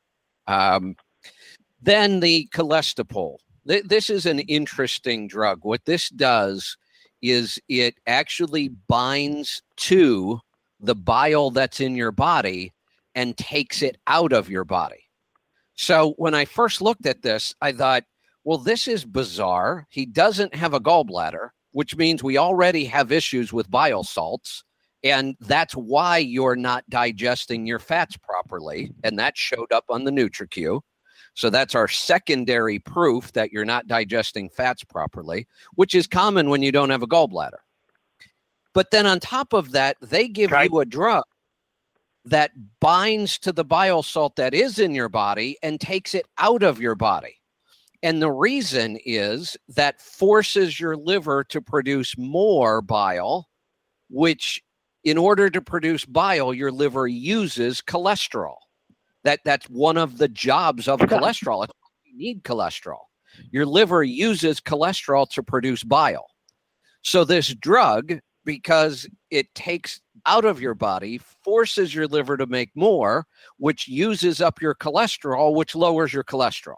S1: Then the cholesterol. This is an interesting drug. What this does is it actually binds to the bile that's in your body and takes it out of your body. So when I first looked at this, I thought, well, this is bizarre. He doesn't have a gallbladder, which means we already have issues with bile salts. And that's why you're not digesting your fats properly. And that showed up on the NutriQ. So that's our secondary proof that you're not digesting fats properly, which is common when you don't have a gallbladder. But then on top of that, they give you a drug that binds to the bile salt that is in your body and takes it out of your body. And the reason is that forces your liver to produce more bile, which in order to produce bile, your liver uses cholesterol. That's one of the jobs of cholesterol. You need cholesterol. Your liver uses cholesterol to produce bile. So this drug, because it takes out of your body, forces your liver to make more, which uses up your cholesterol, which lowers your cholesterol.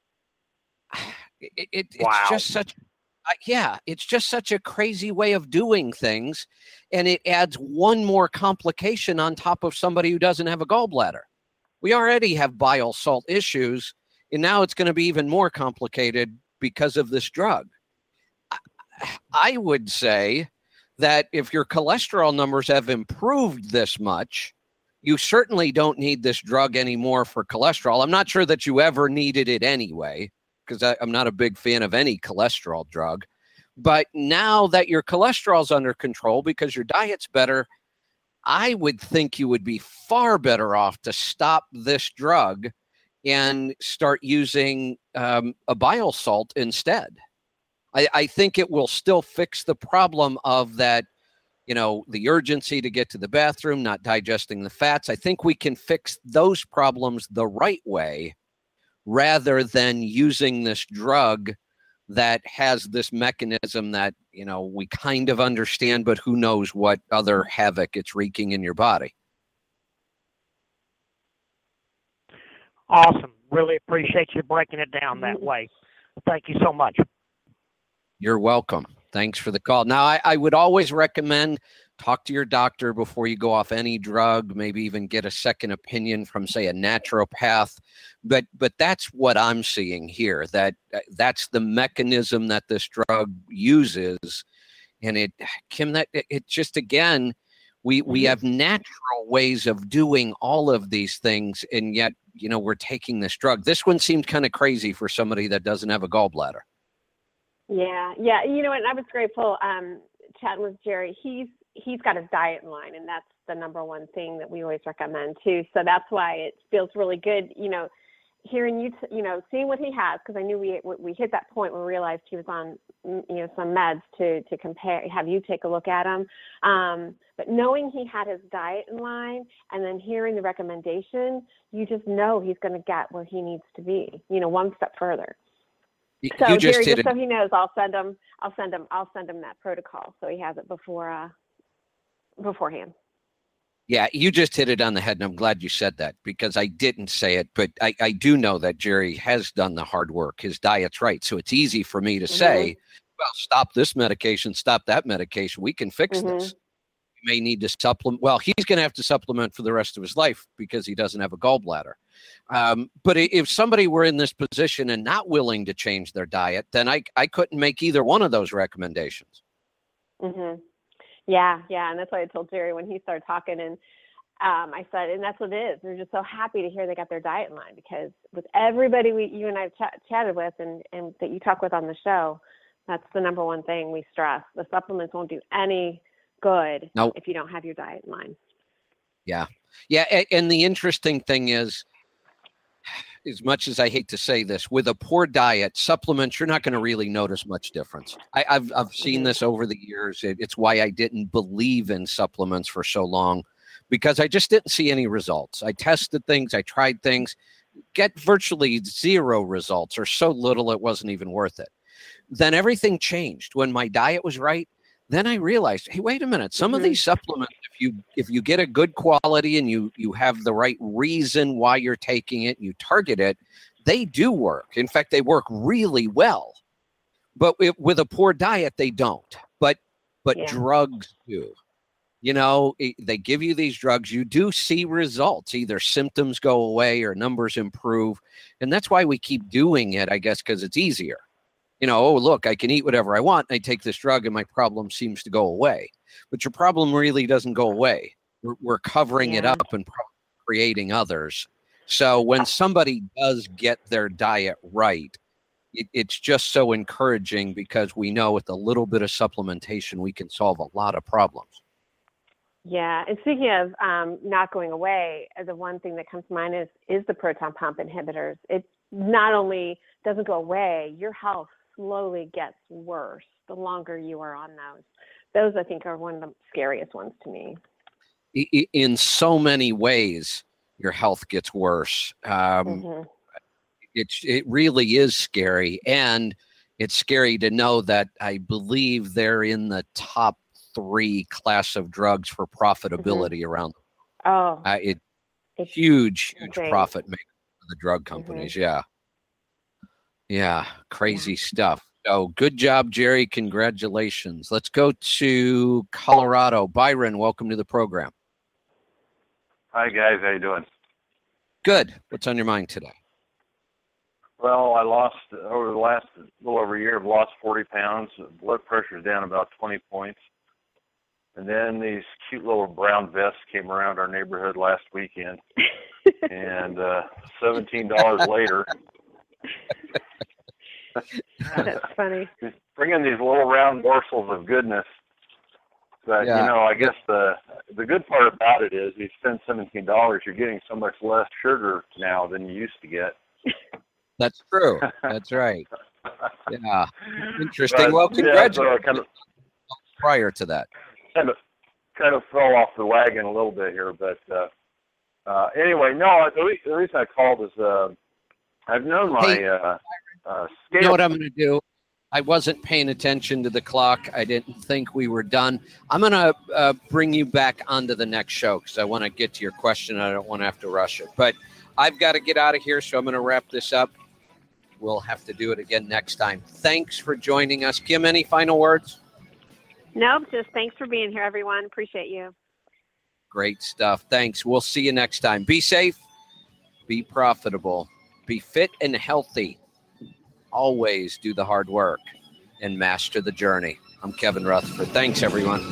S1: It's just such, it's just such a crazy way of doing things. And it adds one more complication on top of somebody who doesn't have a gallbladder. We already have bile salt issues, and now it's going to be even more complicated because of this drug. I would say that if your cholesterol numbers have improved this much, you certainly don't need this drug anymore for cholesterol. I'm not sure that you ever needed it anyway, because I'm not a big fan of any cholesterol drug. But now that your cholesterol's under control because your diet's better, I would think you would be far better off to stop this drug and start using a bile salt instead. I think it will still fix the problem of that, the urgency to get to the bathroom, not digesting the fats. I think we can fix those problems the right way rather than using this drug that has this mechanism that, we kind of understand, but who knows what other havoc it's wreaking in your body.
S5: Awesome. Really appreciate you breaking it down that way. Thank you so much.
S1: You're welcome. Thanks for the call. Now, I would always recommend talk to your doctor before you go off any drug, maybe even get a second opinion from, say, a naturopath. But that's what I'm seeing here, that's the mechanism that this drug uses. And Kim, it just, again, we have natural ways of doing all of these things. And yet, we're taking this drug. This one seemed kind of crazy for somebody that doesn't have a gallbladder.
S3: Yeah. And I was grateful chatting with Jerry. He's got his diet in line, and that's the number one thing that we always recommend too. So that's why it feels really good, hearing you, seeing what he has, because I knew we hit that point where we realized he was on, some meds to compare, have you take a look at him. But knowing he had his diet in line and then hearing the recommendation, you just know he's going to get where he needs to be, one step further. So Jerry, just so he knows, I'll send him that protocol so he has it beforehand.
S1: Yeah, you just hit it on the head, and I'm glad you said that, because I didn't say it, but I do know that Jerry has done the hard work. His diet's right, so it's easy for me to say, well, stop this medication, stop that medication. We can fix this. You may need to supplement. Well, he's going to have to supplement for the rest of his life because he doesn't have a gallbladder. But if somebody were in this position and not willing to change their diet, then I couldn't make either one of those recommendations.
S3: Yeah. And that's why I told Jerry when he started talking, and I said, and that's what it is. We're just so happy to hear they got their diet in line, because with everybody you and I chatted with and that you talk with on the show, that's the number one thing we stress. The supplements won't do any good if you don't have your diet in line. Yeah.
S1: And the interesting thing is, as much as I hate to say this, with a poor diet, supplements, you're not going to really notice much difference. I've seen this over the years. It's why I didn't believe in supplements for so long, because I just didn't see any results. I tested things, I tried things, get virtually zero results, or so little it wasn't even worth it. Then everything changed when my diet was right. Then I realized, hey, wait a minute. Some of these supplements, if you get a good quality and you have the right reason why you're taking it, you target it, they do work. In fact, they work really well. But with a poor diet, they don't. But drugs do. They give you these drugs. You do see results. Either symptoms go away or numbers improve. And that's why we keep doing it, I guess, because it's easier. Oh, look, I can eat whatever I want. I take this drug and my problem seems to go away. but your problem really doesn't go away. We're covering it
S3: Yeah.
S1: up and creating others. So when somebody does get their diet right, it's just so encouraging because we know with a little bit of supplementation, we can solve a lot of problems.
S3: Yeah, and speaking of not going away, the one thing that comes to mind is the proton pump inhibitors. It not only doesn't go away, your health slowly gets worse the longer you are on those. Those, I think, are one of the scariest ones to me.
S1: In so many ways, your health gets worse. It really is scary, and it's scary to know that I believe they're in the top 3 class of drugs for profitability around.
S3: Oh,
S1: It's huge
S3: insane.
S1: profit maker for the drug companies. Yeah, crazy stuff. So good job, Jerry. Congratulations. Let's go to Colorado. Byron, welcome to the program.
S6: Hi, guys. How you doing?
S1: Good. What's on your mind today?
S6: Well, I lost, over the last little over a year, I've lost 40 pounds. Blood pressure's down about 20 points. And then these cute little brown vests came around our neighborhood last weekend. And $17 later.
S3: That's funny.
S6: Bringing these little round morsels of goodness. But,
S1: Yeah.
S6: you know, I guess the good part about it is you spend $17, you're getting so much less sugar now than you used to get.
S1: That's true. That's right. Yeah. Interesting.
S6: But,
S1: Well,
S6: yeah,
S1: congratulations.
S6: so kind of
S1: Prior to that.
S6: kind of fell off the wagon a little bit here, but anyway, no. The reason I called is I've known my scale.
S1: You know what I'm going to do? I wasn't paying attention to the clock. I didn't think we were done. I'm going to bring you back onto the next show because I want to get to your question. I don't want to have to rush it, but I've got to get out of here, so I'm going to wrap this up. We'll have to do it again next time. Thanks for joining us. Kim, any final words?
S3: Nope, just thanks for being here, everyone. Appreciate you.
S1: Great stuff. Thanks. We'll see you next time. Be safe, be profitable, be fit and healthy. Always do the hard work and master the journey. I'm Kevin Rutherford. Thanks, everyone.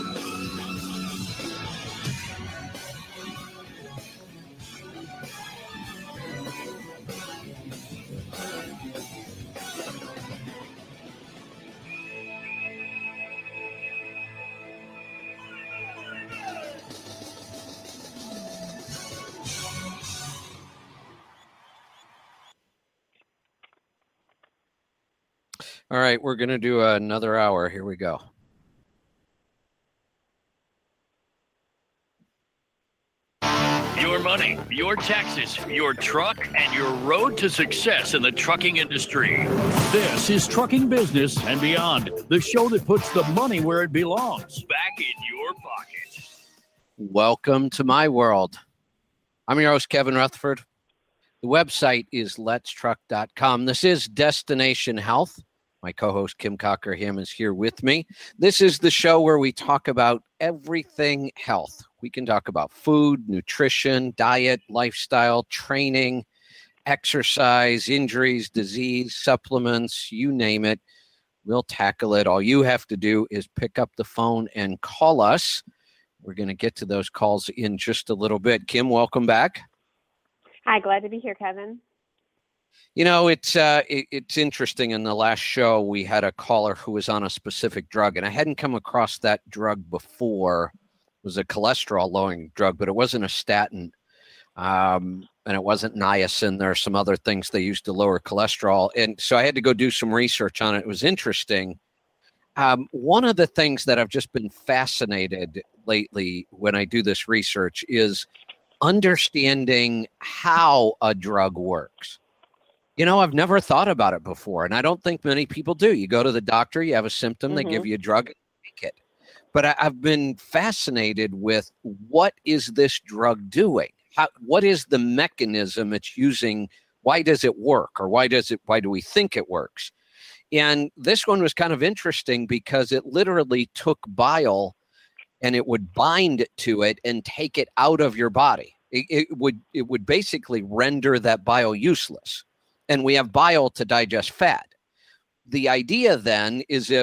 S1: All right, we're going to do another hour. Here we go.
S2: Your money, your taxes, your truck, and your road to success in the trucking industry. This is Trucking Business and Beyond, the show that puts the money where it belongs, back in your pocket.
S1: Welcome to my world. I'm your host, Kevin Rutherford. The website is letstruck.com. This is Destination Health. My co-host, Kim Cocker-Ham, is here with me. This is the show where we talk about everything health. We can talk about food, nutrition, diet, lifestyle, training, exercise, injuries, disease, supplements, you name it. We'll tackle it. All you have to do is pick up the phone and call us. We're going to get to those calls in just a little bit. Kim, welcome back.
S3: Hi, glad to be here, Kevin.
S1: You know, it's interesting. In the last show, we had a caller who was on a specific drug, and I hadn't come across that drug before. It was a cholesterol-lowering drug, but it wasn't a statin, and it wasn't niacin. There are some other things they use to lower cholesterol, and so I had to go do some research on it. It was interesting. One of the things that I've just been fascinated lately when I do this research is understanding how a drug works. You know, I've never thought about it before, and I don't think many people do. You go to the doctor, you have a symptom, they give you a drug, and you take it. But I've been fascinated with what is this drug doing? What is the mechanism it's using? Why does it work? Or why do we think it works? And this one was kind of interesting because it literally took bile and it would bind to it and take it out of your body. It would basically render that bile useless. And we have bile to digest fat. The idea then is if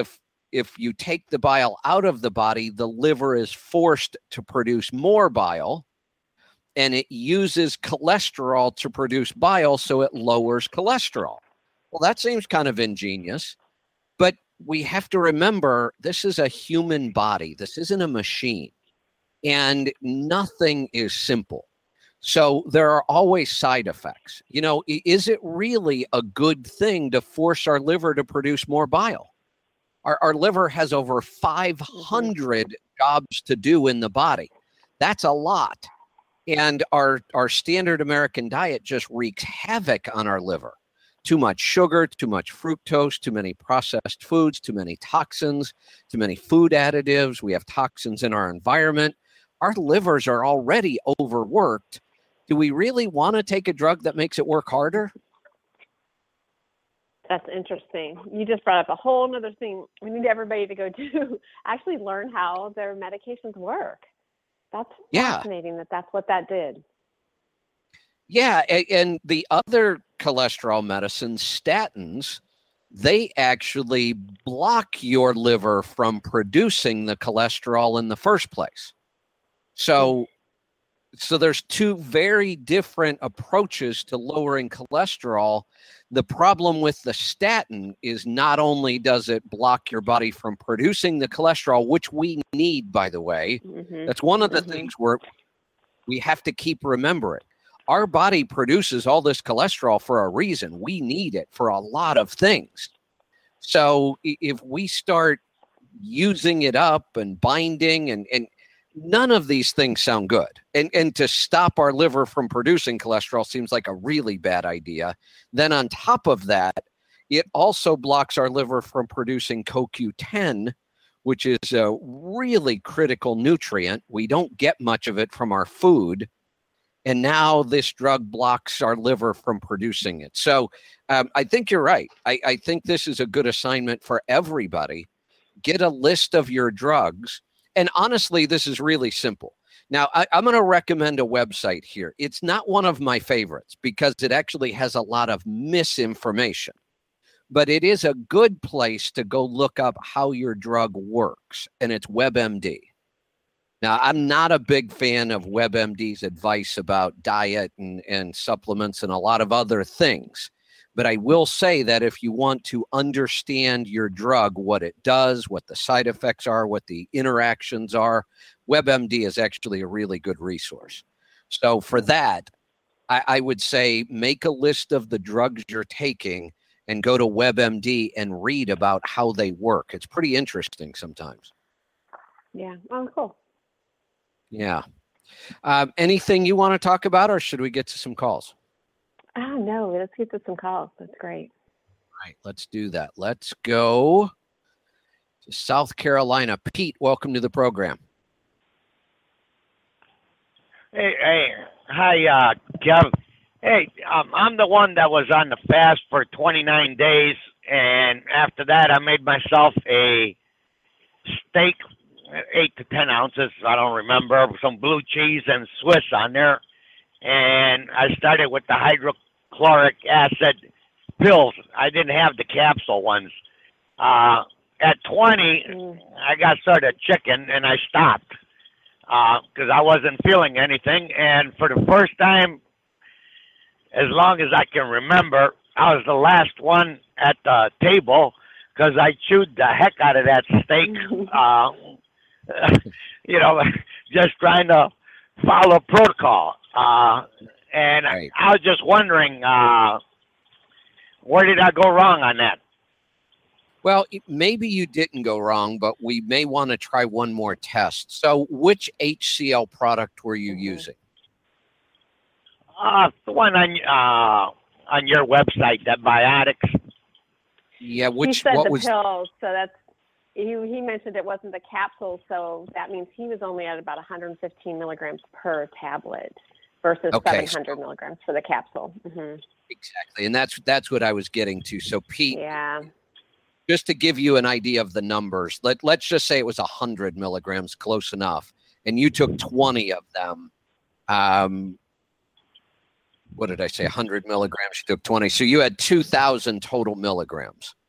S1: if you take the bile out of the body, the liver is forced to produce more bile, and it uses cholesterol to produce bile, so it lowers cholesterol. Well, that seems kind of ingenious, but we have to remember this is a human body. This isn't a machine, and nothing is simple. So there are always side effects. You know, is it really a good thing to force our liver to produce more bile? Our liver has over 500 jobs to do in the body. That's a lot. And our standard American diet just wreaks havoc on our liver. Too much sugar, too much fructose, too many processed foods, too many toxins, too many food additives. We have toxins in our environment. Our livers are already overworked. Do we really want to take a drug that makes it work harder?
S3: That's interesting. You just brought up a whole other thing. We need everybody to go do, actually learn how their medications work. That's fascinating that's what that did.
S1: Yeah, and the other cholesterol medicines, statins, they actually block your liver from producing the cholesterol in the first place. So there's two very different approaches to lowering cholesterol. The problem with the statin is not only does it block your body from producing the cholesterol, which we need, by the way, that's one of the things where we have to keep remembering. Our body produces all this cholesterol for a reason. We need it for a lot of things. So if we start using it up and binding and none of these things sound good. And to stop our liver from producing cholesterol seems like a really bad idea. Then on top of that, it also blocks our liver from producing CoQ10, which is a really critical nutrient. We don't get much of it from our food. And now this drug blocks our liver from producing it. So I think you're right. I think this is a good assignment for everybody. Get a list of your drugs. And honestly, this is really simple. Now, I'm going to recommend a website here. It's not one of my favorites because it actually has a lot of misinformation. But it is a good place to go look up how your drug works, and it's WebMD. Now, I'm not a big fan of WebMD's advice about diet and supplements and a lot of other things. But I will say that if you want to understand your drug, what it does, what the side effects are, what the interactions are, WebMD is actually a really good resource. So for that, I would say make a list of the drugs you're taking and go to WebMD and read about how they work. It's pretty interesting sometimes.
S3: Yeah. Oh, cool.
S1: Yeah. Anything you want to talk about, or should we get to some calls?
S3: Oh, no. Let's get to some calls. That's great.
S1: All right. Let's do that. Let's go to South Carolina. Pete, welcome to the program.
S7: Hey, hi, Kev. Hey, I'm the one that was on the fast for 29 days, and after that, I made myself a steak, 8 to 10 ounces, I don't remember, some blue cheese and Swiss on there, and I started with the hydrochloric acid pills. I didn't have the capsule ones. At 20, I got sort of chicken, and I stopped because I wasn't feeling anything, and for the first time, as long as I can remember, I was the last one at the table because I chewed the heck out of that steak, just trying to follow protocol. And right. I was just wondering, where did I go wrong on that?
S1: Well, maybe you didn't go wrong, but we may want to try one more test. So which HCL product were you using?
S7: The one on your website, that Biotics.
S1: Yeah,
S3: he said what was pills? So that's he mentioned it wasn't the capsule, so that means he was only at about 115 milligrams per tablet versus 700 milligrams for the capsule. Mm-hmm.
S1: Exactly, and that's what I was getting to. So Pete, just to give you an idea of the numbers, let's just say it was 100 milligrams, close enough, and you took 20 of them. What did I say? 100 milligrams. You took 20. So you had 2,000 total milligrams.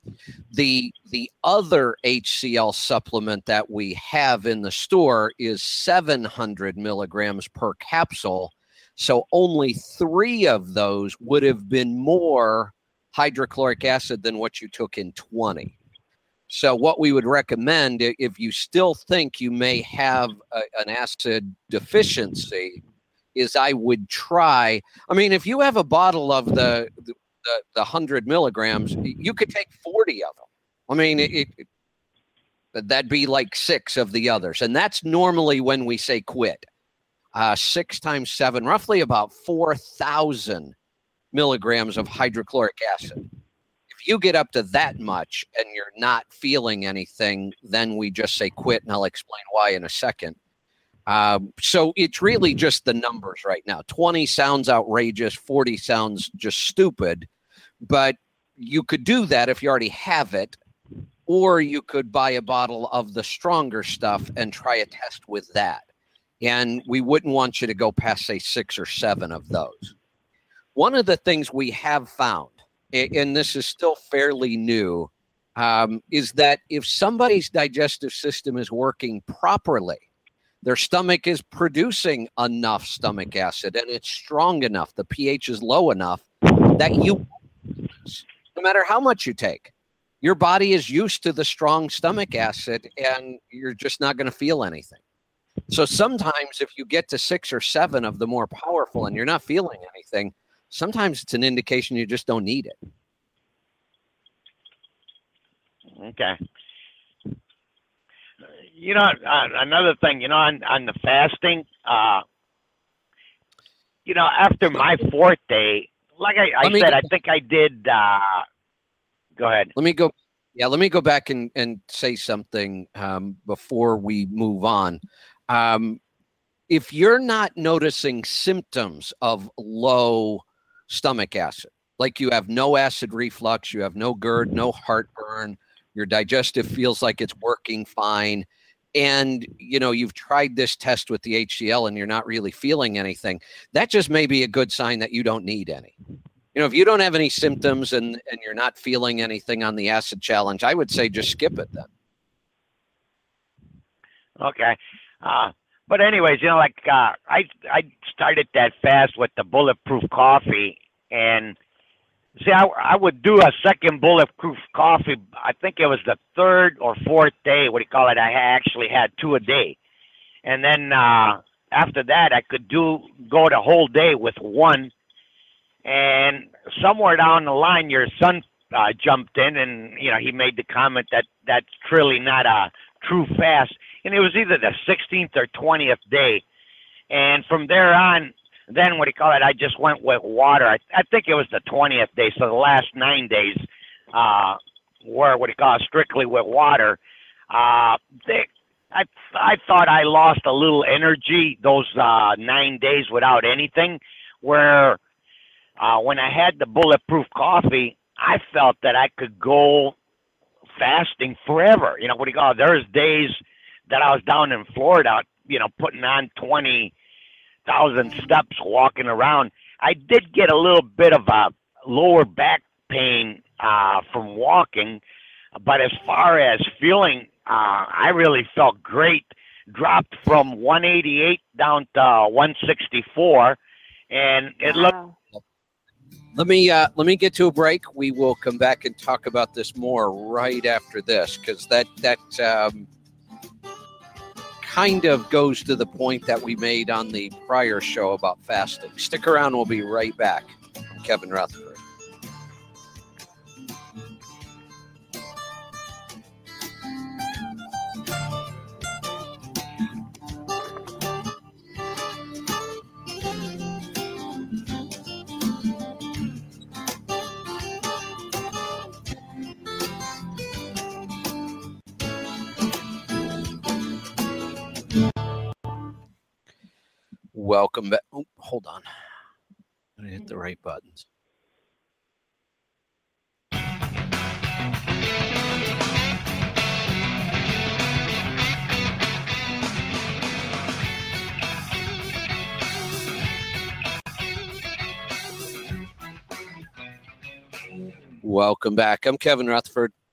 S1: The other HCl supplement that we have in the store is 700 milligrams per capsule. So only 3 of those would have been more hydrochloric acid than what you took in 20. So what we would recommend, if you still think you may have an acid deficiency, is I would try. I mean, if you have a bottle of the 100 milligrams, you could take 40 of them. I mean, that'd be like 6 of the others. And that's normally when we say quit. 6 times 7, roughly about 4,000 milligrams of hydrochloric acid. If you get up to that much and you're not feeling anything, then we just say quit, and I'll explain why in a second. So it's really just the numbers right now. 20 sounds outrageous, 40 sounds just stupid, but you could do that if you already have it, or you could buy a bottle of the stronger stuff and try a test with that. And we wouldn't want you to go past, say, 6 or 7 of those. One of the things we have found, and this is still fairly new, is that if somebody's digestive system is working properly, their stomach is producing enough stomach acid and it's strong enough, the pH is low enough that you, no matter how much you take, your body is used to the strong stomach acid and you're just not going to feel anything. So sometimes if you get to 6 or 7 of the more powerful and you're not feeling anything, sometimes it's an indication you just don't need it.
S7: Okay. You know, another thing, you know, on the fasting, you know, after my 4th day, like I said, I think I did. Go ahead.
S1: Let me go back and say something before we move on. If you're not noticing symptoms of low stomach acid, like you have no acid reflux, you have no GERD, no heartburn, your digestive feels like it's working fine, and you know you've tried this test with the HCl and you're not really feeling anything, that just may be a good sign that you don't need any. You know, if you don't have any symptoms and you're not feeling anything on the acid challenge, I would say just skip it then.
S7: Okay. But anyways, you know, like I started that fast with the Bulletproof coffee, and see, I would do a second Bulletproof coffee. I think it was the 3rd or 4th day. What do you call it? I actually had 2 a day, and then after that, I could go the whole day with 1. And somewhere down the line, your son jumped in, and you know he made the comment that that's really not a true fast. And it was either the 16th or 20th day. And from there on, then what do you call it? I just went with water. I think it was the 20th day. So the last 9 days were what do you call it? Strictly with water. I thought I lost a little energy those 9 days without anything. Where when I had the Bulletproof coffee, I felt that I could go fasting forever. You know what do you call it? There's days that I was down in Florida, you know, putting on 20,000 steps walking around. I did get a little bit of a lower back pain from walking, but as far as feeling, I really felt great. Dropped from 188 down to 164, and it looked.
S1: Let me get to a break. We will come back and talk about this more right after this, because that kind of goes to the point that we made on the prior show about fasting. Stick around. We'll be right back. I'm Kevin Rutherford. Welcome back. Oh, hold on. I hit the right buttons. Welcome back. I'm Kevin Rutherford.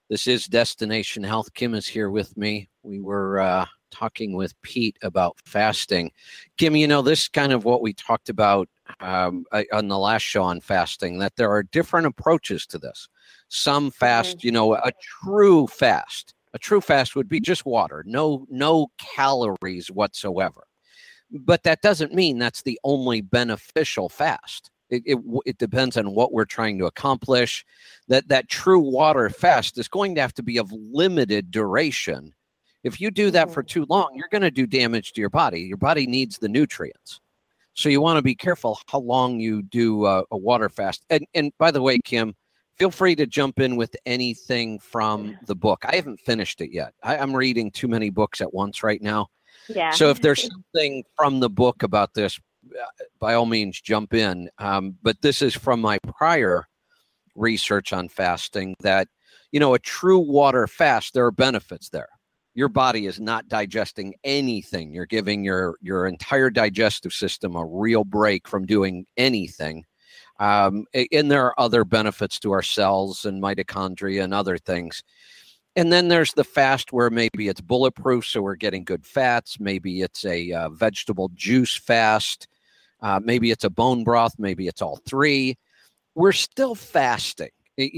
S1: This is Destination Health. Kim is here with me. We were talking with Pete about fasting. Kim, this is kind of what we talked about on the last show on fasting, that there are different approaches to this. Some fast, a true fast would be just water, no calories whatsoever. But that doesn't mean that's the only beneficial fast. It depends on what we're trying to accomplish. That true water fast is going to have to be of limited duration. If you do that for too long, you're going to do damage to your body. Your body needs the nutrients. So you want to be careful how long you do a water fast. And by the way, Kim, feel free to jump in with anything from the book. I haven't finished it yet. I'm reading too many books at once right now.
S3: Yeah.
S1: So if there's something from the book about this, by all means, jump in. But this is from my prior research on fasting that, a true water fast, there are benefits there. Your body is not digesting anything. You're giving your entire digestive system a real break from doing anything. And there are other benefits to our cells and mitochondria and other things. And then there's the fast where maybe it's bulletproof, so we're getting good fats. Maybe it's a vegetable juice fast. Maybe it's a bone broth. Maybe it's all three. We're still fasting.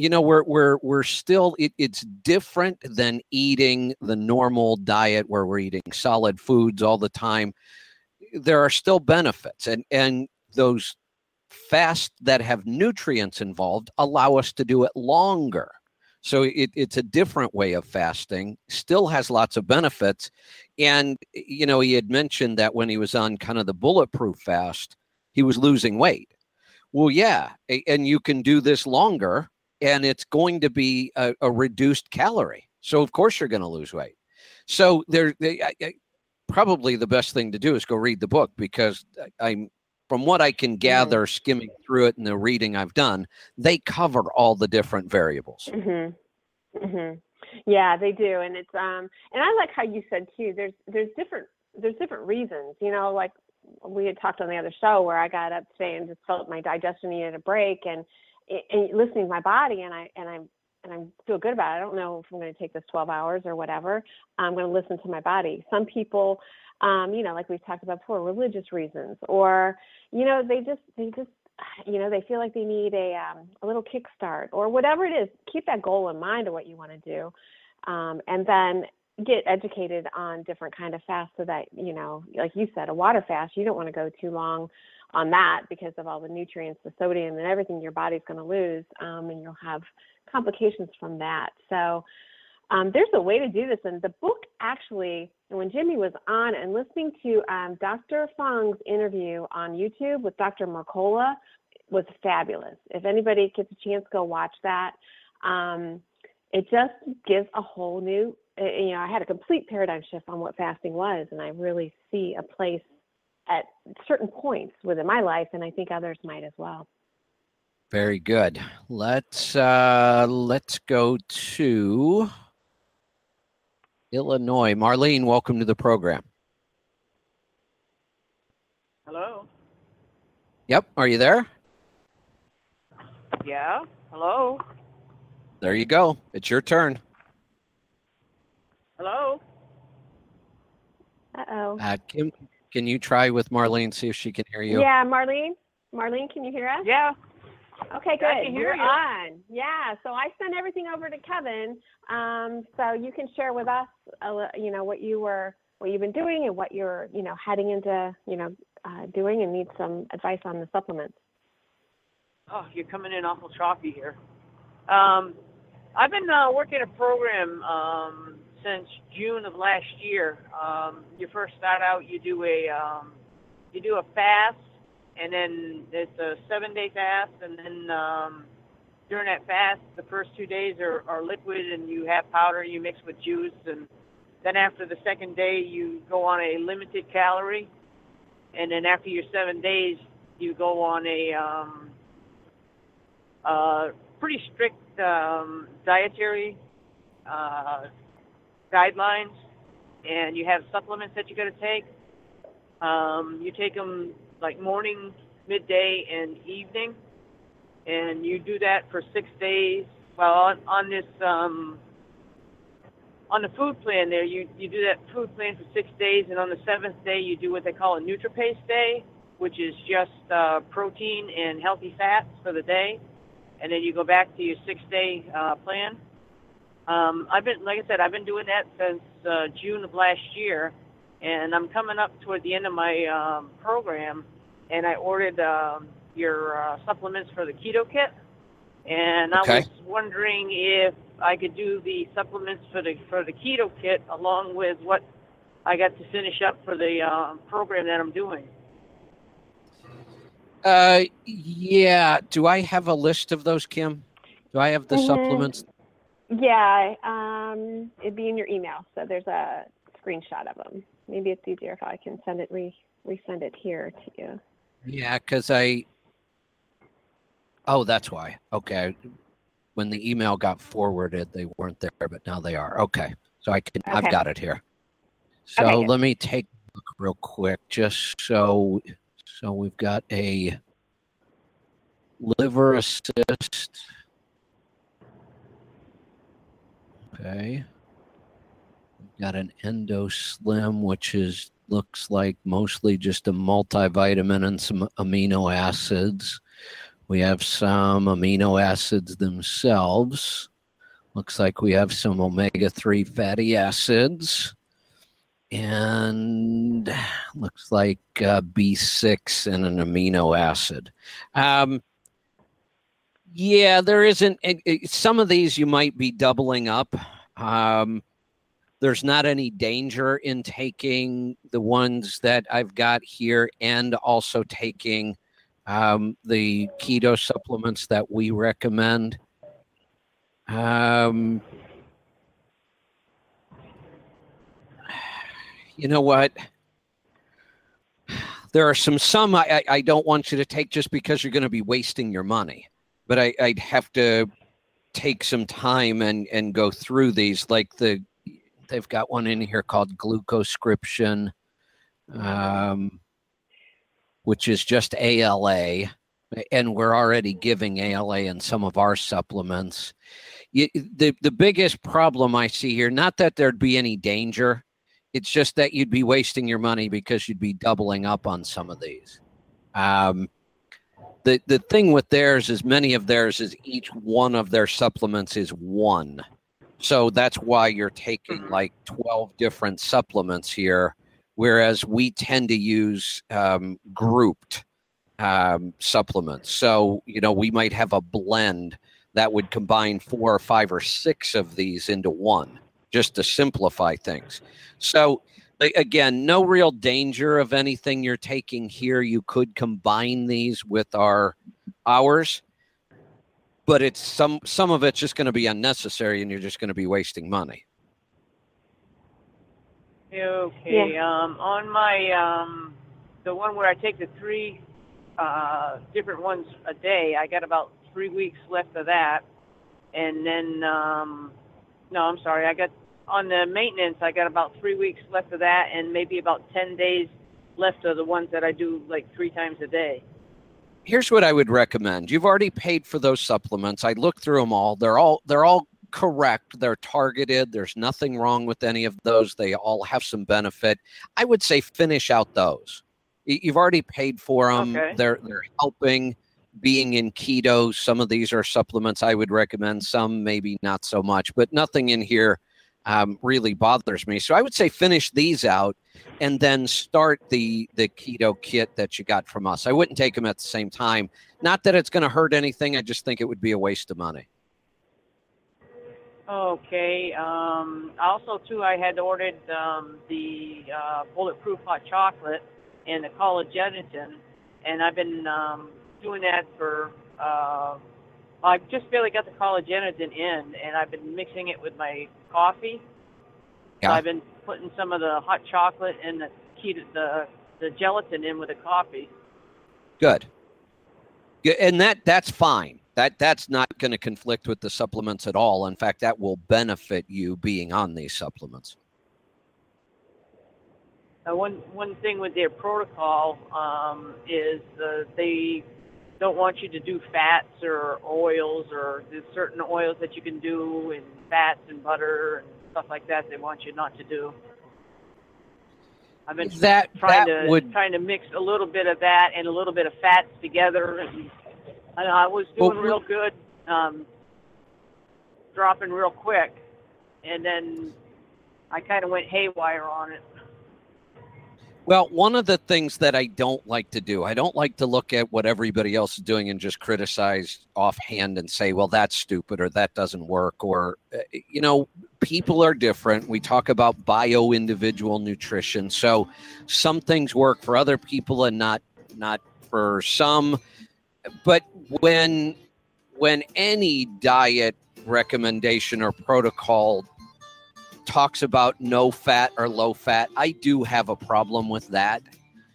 S1: We're still. It's different than eating the normal diet where we're eating solid foods all the time. There are still benefits, and those fasts that have nutrients involved allow us to do it longer. So it's a different way of fasting, still has lots of benefits. And, he had mentioned that when he was on kind of the bulletproof fast, he was losing weight. Well, yeah, and you can do this longer, and it's going to be a reduced calorie. So, of course, you're going to lose weight. So probably the best thing to do is go read the book, because from what I can gather, skimming through it and the reading I've done, they cover all the different variables.
S3: Yeah, they do, and it's and I like how you said too. There's different reasons. Like we had talked on the other show where I got up today and just felt my digestion needed a break, and listening to my body, and I feel good about it. I don't know if I'm going to take this 12 hours or whatever. I'm going to listen to my body. Some people, like we've talked about before, religious reasons, or, they just, they feel like they need a little kickstart or whatever it is. Keep that goal in mind of what you want to do. And then get educated on different kind of fasts so that, like you said, a water fast, you don't want to go too long on that because of all the nutrients, the sodium and everything your body's going to lose. And you'll have complications from that. So there's a way to do this. And the book actually, when Jimmy was on and listening to Dr. Fung's interview on YouTube with Dr. Mercola, was fabulous. If anybody gets a chance, go watch that. It just gives a whole new, I had a complete paradigm shift on what fasting was. And I really see a place at certain points within my life. And I think others might as well.
S1: Very good. Let's go to Illinois. Marlene, welcome to the program.
S8: Hello.
S1: Yep. Are you there?
S8: Yeah. Hello.
S1: There you go. It's your turn.
S8: Hello.
S3: Uh-oh.
S1: Kim, can you try with Marlene, see if she can hear you?
S3: Yeah, Marlene, can you hear us?
S8: Yeah.
S3: Okay, good.
S8: I can hear
S3: You're
S8: you.
S3: on. Yeah, so I sent everything over to Kevin, so you can share with us, what you've been doing and what you're, heading into, doing, and need some advice on the supplements.
S8: Oh, you're coming in awful choppy here. I've been working a program since June of last year. You first start out, you do a fast. And then it's a 7-day fast, and then during that fast, the first 2 days are liquid, and you have powder you mix with juice, and then after the second day, you go on a limited calorie, and then after your 7 days, you go on a pretty strict dietary guidelines, and you have supplements that you got to take. You take them like morning, midday, and evening, and you do that for 6 days. Well, on this on the food plan there, you do that food plan for 6 days, and on the 7th day, you do what they call a NutriPace day, which is just protein and healthy fats for the day, and then you go back to your 6-day plan. I've been doing that since June of last year, and I'm coming up toward the end of my program, and I ordered your supplements for the keto kit, and I was wondering if I could do the supplements for the keto kit along with what I got to finish up for the program that I'm doing.
S1: Yeah. Do I have a list of those, Kim? Do I have the supplements?
S3: Yeah. It'd be in your email. So there's a screenshot of them. Maybe it's easier if I can send it, resend it here to you.
S1: Yeah, because oh, that's why. Okay. When the email got forwarded, they weren't there, but now they are. Okay. So I've got it here. So let me take a look real quick, just so we've got a liver assist. Okay. We've got an Endo Slim, which looks like mostly just a multivitamin and some amino acids. We have some amino acids themselves. Looks like we have some omega-3 fatty acids. And looks like B6 and an amino acid. Yeah, there isn't. Some of these you might be doubling up. There's not any danger in taking the ones that I've got here and also taking the keto supplements that we recommend. You know what? There are some I don't want you to take just because you're going to be wasting your money. But I'd have to take some time and go through these. Like they've got one in here called Glucoscription, which is just ALA. And we're already giving ALA in some of our supplements. The biggest problem I see here, not that there'd be any danger, it's just that you'd be wasting your money because you'd be doubling up on some of these. The thing with theirs is many of theirs is each one of their supplements is one. So that's why you're taking like 12 different supplements here, whereas we tend to use grouped supplements. So, we might have a blend that would combine 4 or 5 or 6 of these into one, just to simplify things. So again, no real danger of anything you're taking here. You could combine these with ours, but it's some of it's just going to be unnecessary, and you're just going to be wasting money.
S8: Okay. Yeah. On my the one where I take the 3 different ones a day, I got about 3 weeks left of that, and then no, I'm sorry, I got. On the maintenance, I got about 3 weeks left of that, and maybe about 10 days left of the ones that I do like 3 times a day.
S1: Here's what I would recommend. You've already paid for those supplements. I looked through them all. They're all correct. They're targeted. There's nothing wrong with any of those. They all have some benefit. I would say finish out those. You've already paid for them. Okay. They're helping. Being in keto, some of these are supplements I would recommend. Some maybe not so much, but nothing in here really bothers me. So I would say finish these out and then start the keto kit that you got from us. I wouldn't take them at the same time. Not that it's going to hurt anything. I just think it would be a waste of money.
S8: Okay. Also, too, I had ordered the Bulletproof hot chocolate and the collagen, and I've been doing that for I just barely got the collagen in, and I've been mixing it with my coffee. Yeah. So I've been putting some of the hot chocolate and the gelatin in with the coffee.
S1: Good. And that's fine. That's not going to conflict with the supplements at all. In fact, that will benefit you being on these supplements.
S8: One thing with their protocol is they don't want you to do fats or oils, or there's certain oils that you can do, and fats and butter. stuff like that they want you not to do. I've been
S1: trying
S8: to mix a little bit of that and a little bit of fats together, and I was doing real good, dropping real quick, and then I kind of went haywire on it.
S1: Well, one of the things that I don't like to do, I don't like to look at what everybody else is doing and just criticize offhand and say, well, that's stupid or that doesn't work, or, people are different. We talk about bio-individual nutrition. So some things work for other people and not for some. But when any diet recommendation or protocol talks about no fat or low fat, I do have a problem with that.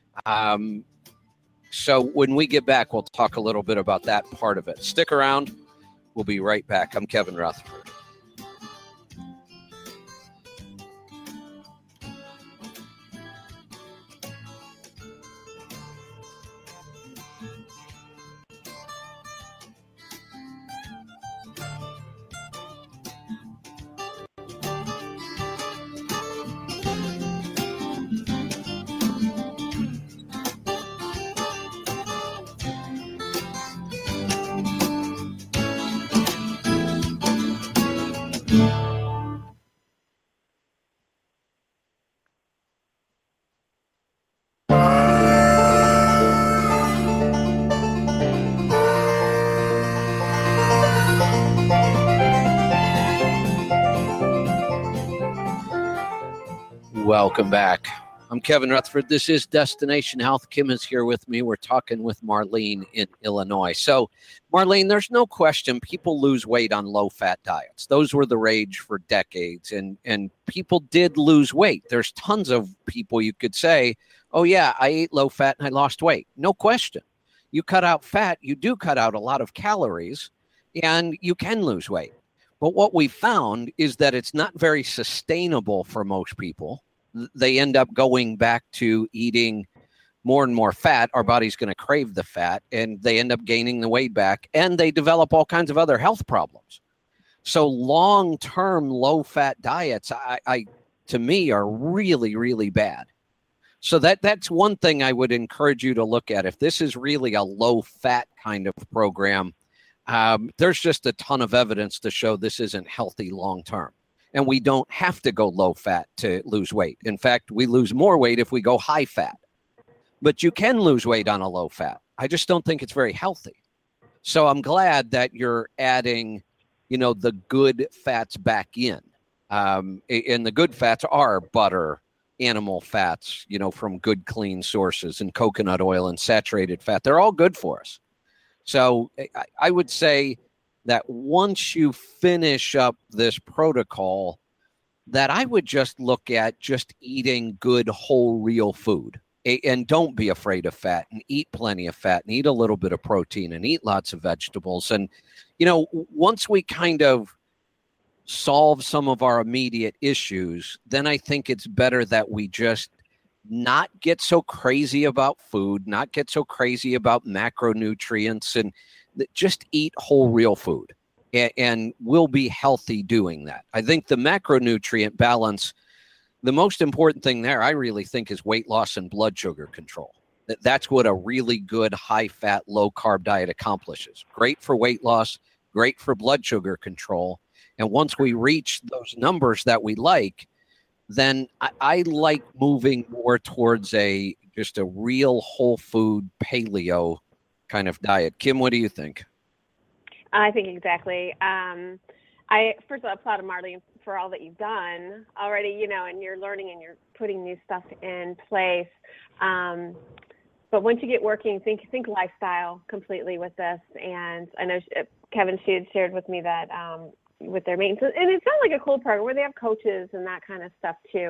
S1: So when we get back, we'll talk a little bit about that part of it. Stick around. We'll be right back. I'm Kevin Rutherford. Welcome back. I'm Kevin Rutherford. This is Destination Health. Kim is here with me. We're talking with Marlene in Illinois. So, Marlene, there's no question people lose weight on low-fat diets. Those were the rage for decades, and people did lose weight. There's tons of people you could say, oh, yeah, I ate low-fat and I lost weight. No question. You cut out fat, you do cut out a lot of calories, and you can lose weight. But what we found is that it's not very sustainable for most people. They end up going back to eating more and more fat. Our body's going to crave the fat, and they end up gaining the weight back, and they develop all kinds of other health problems. So long-term low-fat diets, to me, are really, really bad. So that's one thing I would encourage you to look at. If this is really a low-fat kind of program, there's just a ton of evidence to show this isn't healthy long-term. And we don't have to go low fat to lose weight. In fact, we lose more weight if we go high fat. But you can lose weight on a low fat. I just don't think it's very healthy. So I'm glad that you're adding, the good fats back in. And the good fats are butter, animal fats, from good, clean sources, and coconut oil and saturated fat. They're all good for us. So I would say that once you finish up this protocol, that I would just look at just eating good, whole, real food. And don't be afraid of fat, and eat plenty of fat, and eat a little bit of protein, and eat lots of vegetables. And, once we kind of solve some of our immediate issues, then I think it's better that we just not get so crazy about food, not get so crazy about macronutrients, and just eat whole, real food, and we'll be healthy doing that. I think the macronutrient balance, the most important thing there, I really think, is weight loss and blood sugar control. That's what a really good high-fat, low-carb diet accomplishes. Great for weight loss, great for blood sugar control. And once we reach those numbers that we like, then I like moving more towards just a real whole food paleo kind of diet. Kim, what do you think?
S3: I think exactly. I first of all applaud Marlene for all that you've done already, and you're learning and you're putting new stuff in place. But once you get working, think lifestyle completely with this. And I know Kevin, she had shared with me that with their maintenance, and it sounds like a cool program where they have coaches and that kind of stuff too.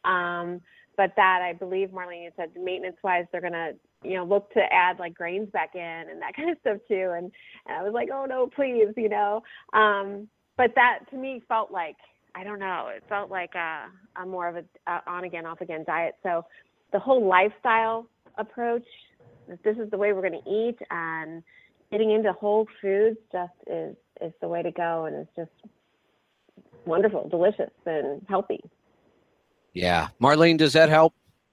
S3: But that, I believe, Marlene, you said maintenance-wise, they're going to, look to add like grains back in and that kind of stuff too. And I was like, oh no, please, But that to me felt like, I don't know, it felt like a more of a on again, off again diet. So the whole lifestyle approach, if this is the way we're going to eat, and getting into whole foods just is the way to go. And it's just wonderful, delicious, and healthy.
S1: Yeah. Marlene, does that help?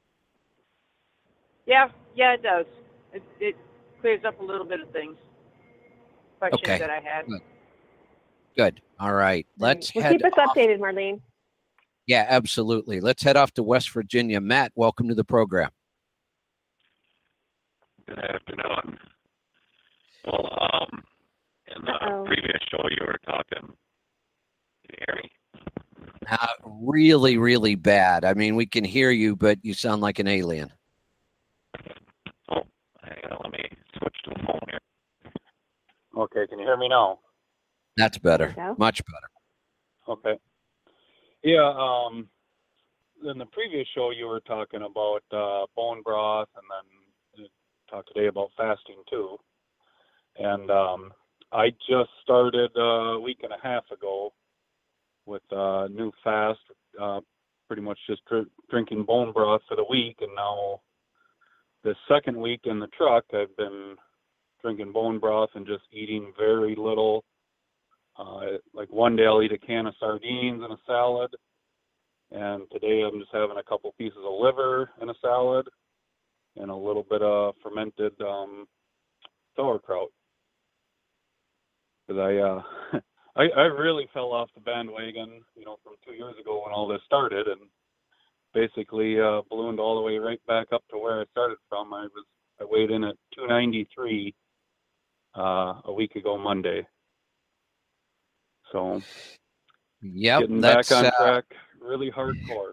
S8: Yeah, it does. It clears up a little bit of things. Questions
S1: Okay.
S8: that I had.
S1: Good. All right. Let's
S3: Well,
S1: head
S3: keep us
S1: off.
S3: updated, Marlene.
S1: Yeah, absolutely. Let's head off to West Virginia. Matt, welcome to the program.
S9: Good afternoon. Well, in the previous show you were talking. Can you hear me?
S1: Really, really bad. I mean, we can hear you, but you sound like an alien.
S9: Oh, hang on. Let me switch to the phone here.
S10: Okay, can you hear me now?
S1: That's better.
S3: There you go.
S1: Much better.
S10: Okay. Yeah, in the previous show you were talking about bone broth, and then you talked today about fasting too. And I just started a week and a half ago with a new fast, pretty much just drinking bone broth for the week. And now the second week in the truck, I've been drinking bone broth and just eating very little. Like one day I'll eat a can of sardines and a salad. And today I'm just having a couple pieces of liver in a salad and a little bit of fermented sauerkraut. Because I really fell off the bandwagon, from 2 years ago when all this started, and basically ballooned all the way right back up to where I started from. I weighed in at 293 a week ago Monday. So getting back on track, really hardcore.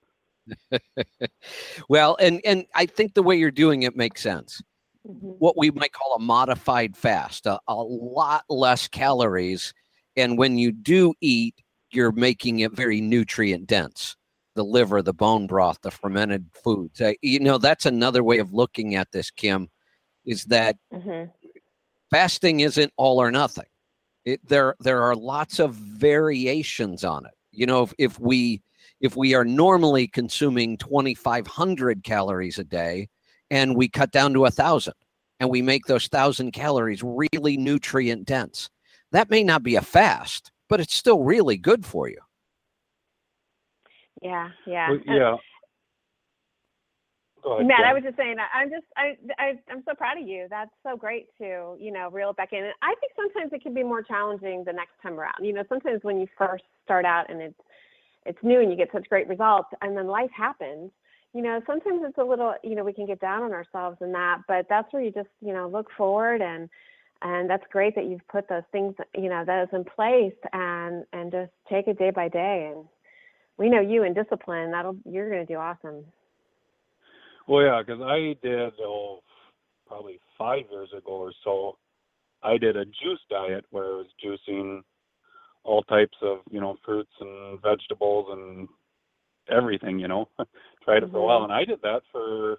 S1: Well, and I think the way you're doing it makes sense.
S3: Mm-hmm.
S1: What we might call a modified fast, a lot less calories. And when you do eat, you're making it very nutrient dense. The liver, the bone broth, the fermented foods. That's another way of looking at this, Kim, is that fasting isn't all or nothing. There are lots of variations on it. If we are normally consuming 2,500 calories a day and we cut down to 1,000 and we make those 1,000 calories really nutrient dense, that may not be a fast, but it's still really good for you.
S3: Yeah.
S10: Well, yeah. Go ahead,
S3: Matt,
S10: Jen.
S3: I was just saying, I'm so proud of you. That's so great to, reel it back in. And I think sometimes it can be more challenging the next time around. Sometimes when you first start out and it's new and you get such great results and then life happens, sometimes it's a little, we can get down on ourselves in that, but that's where you just, look forward and that's great that you've put those things, those in place and just take it day by day. And we know you in discipline, you're going to do awesome.
S10: Well, yeah, because I did, probably 5 years ago or so, I did a juice diet where I was juicing all types of, fruits and vegetables and everything, Tried it for a while. And I did that the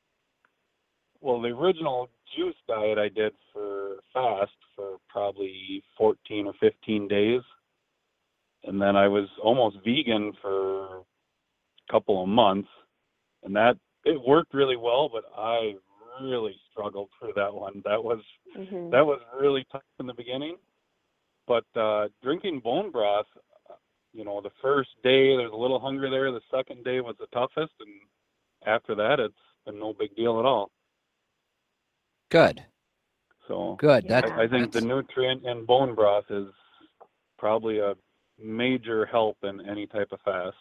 S10: original juice diet I did for fast for probably 14 or 15 days. And then I was almost vegan for a couple of months. And it worked really well, but I really struggled through that one. That was really tough in the beginning. But drinking bone broth, the first day there's a little hunger there. The second day was the toughest, and after that, it's been no big deal at all.
S1: Good.
S10: So
S1: good.
S10: I think the nutrient in bone broth is probably a major help in any type of fast.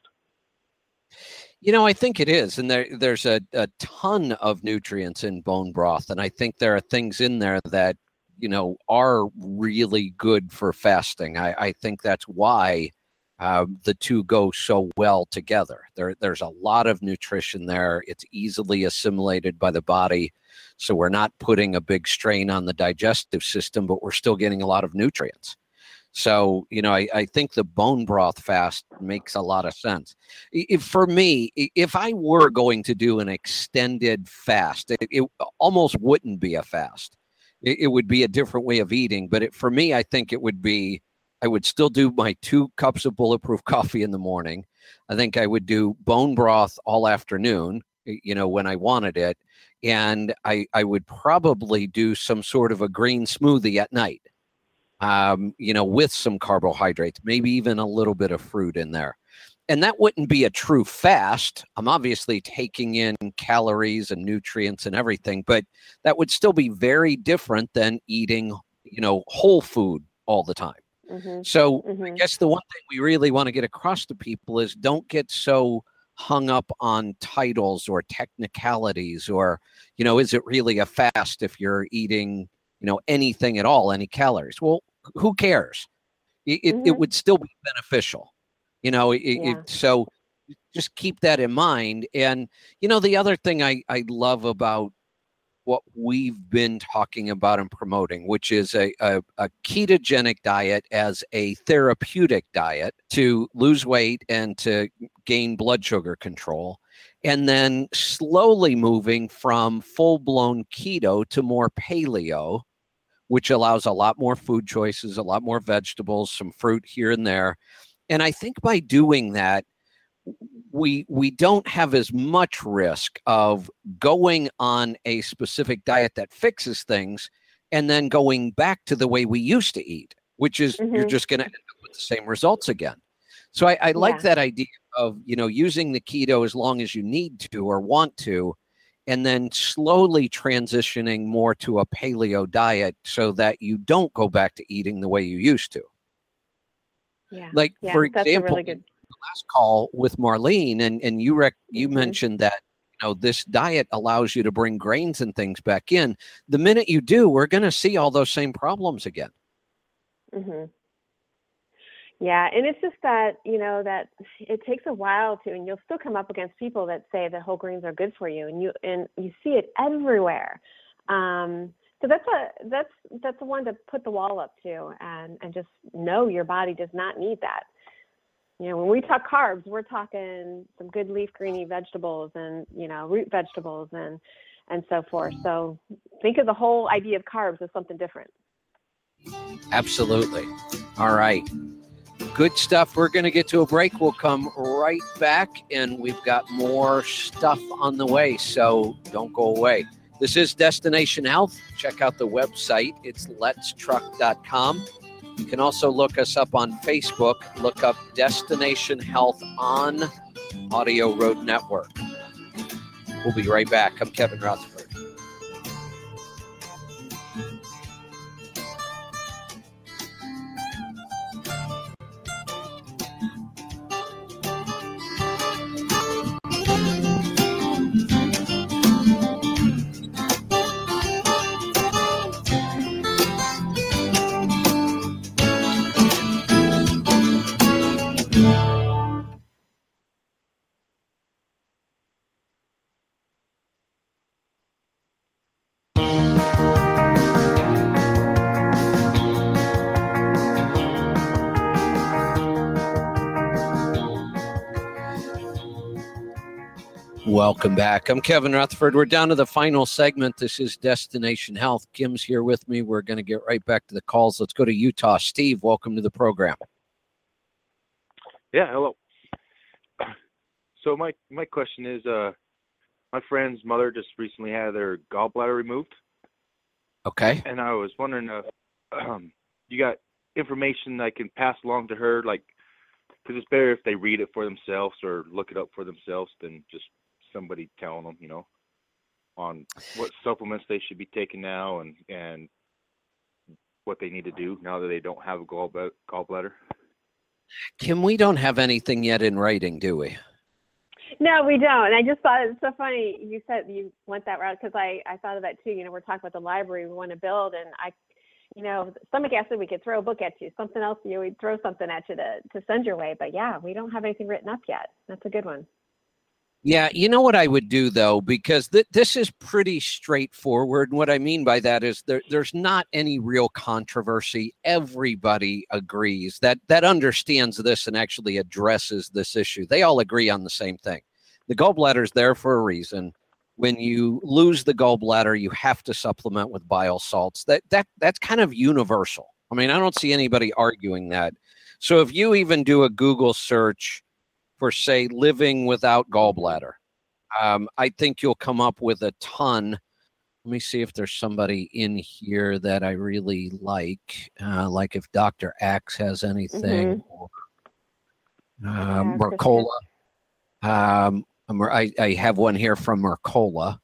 S1: I think it is. And there's a ton of nutrients in bone broth. And I think there are things in there that, are really good for fasting. I think that's why the two go so well together. There's a lot of nutrition there. It's easily assimilated by the body. So we're not putting a big strain on the digestive system, but we're still getting a lot of nutrients. So, I think the bone broth fast makes a lot of sense. For me, if I were going to do an extended fast, it almost wouldn't be a fast. It would be a different way of eating. But for me, I think it would be, I would still do my 2 cups of Bulletproof coffee in the morning. I think I would do bone broth all afternoon, when I wanted it. And I would probably do some sort of a green smoothie at night. with some carbohydrates, maybe even a little bit of fruit in there. And that wouldn't be a true fast. I'm obviously taking in calories and nutrients and everything, but that would still be very different than eating, whole food all the time.
S3: Mm-hmm.
S1: So
S3: Mm-hmm.
S1: I guess the one thing we really want to get across to people is don't get so hung up on titles or technicalities or, is it really a fast if you're eating, anything at all, any calories? Well, who cares? It would still be beneficial. So just keep that in mind. And, the other thing I love about what we've been talking about and promoting, which is a ketogenic diet as a therapeutic diet to lose weight and to gain blood sugar control, and then slowly moving from full-blown keto to more paleo, which allows a lot more food choices, a lot more vegetables, some fruit here and there. And I think by doing that, we don't have as much risk of going on a specific diet that fixes things and then going back to the way we used to eat, which is you're just going to end up with the same results again. So I like that idea of, using the keto as long as you need to or want to, and then slowly transitioning more to a paleo diet so that you don't go back to eating the way you used to.
S3: Yeah.
S1: Like, for example,
S3: really good...
S1: the last call with Marlene, and you mentioned that, this diet allows you to bring grains and things back in. The minute you do, we're going to see all those same problems again.
S3: Mm-hmm. Yeah, and it's just that, that it takes a while to, and you'll still come up against people that say that whole grains are good for you, and you see it everywhere. So that's the one to put the wall up to, and just know your body does not need that. When we talk carbs, we're talking some good leaf greeny vegetables and, root vegetables and so forth. So think of the whole idea of carbs as something different.
S1: Absolutely. All right. Good stuff. We're going to get to a break. We'll come right back, and we've got more stuff on the way. So don't go away. This is Destination Health. Check out the website. It's letstruck.com. You can also look us up on Facebook. Look up Destination Health on Audio Road Network. We'll be right back. I'm Kevin Rutherford. Welcome back. I'm Kevin Rutherford. We're down to the final segment. This is Destination Health. Kim's here with me. We're going to get right back to the calls. Let's go to Utah. Steve, welcome to the program.
S11: Yeah, hello. So my question is, my friend's mother just recently had their gallbladder removed.
S1: Okay.
S11: And I was wondering if you got information I can pass along to her, like, because it's better if they read it for themselves or look it up for themselves than just somebody telling them, on what supplements they should be taking now and what they need to do now that they don't have a gallbladder.
S1: Kim, we don't have anything yet in writing, do we?
S3: No, we don't. And I just thought it's so funny you said you went that route, because I thought of that too. We're talking about the library we want to build, and stomach acid, we could throw a book at you. Something else, we'd throw something at you to send your way. But yeah, we don't have anything written up yet. That's a good one.
S1: Yeah, you know what I would do, though, because this is pretty straightforward. And what I mean by that is there's not any real controversy. Everybody agrees that understands this and actually addresses this issue. They all agree on the same thing. The gallbladder is there for a reason. When you lose the gallbladder, you have to supplement with bile salts. That's kind of universal. I mean, I don't see anybody arguing that. So if you even do a Google search for, say, living without gallbladder, I think you'll come up with a ton Let me see if there's somebody in here that I really like if Dr. Axe has anything. Mercola. I have one here from Mercola.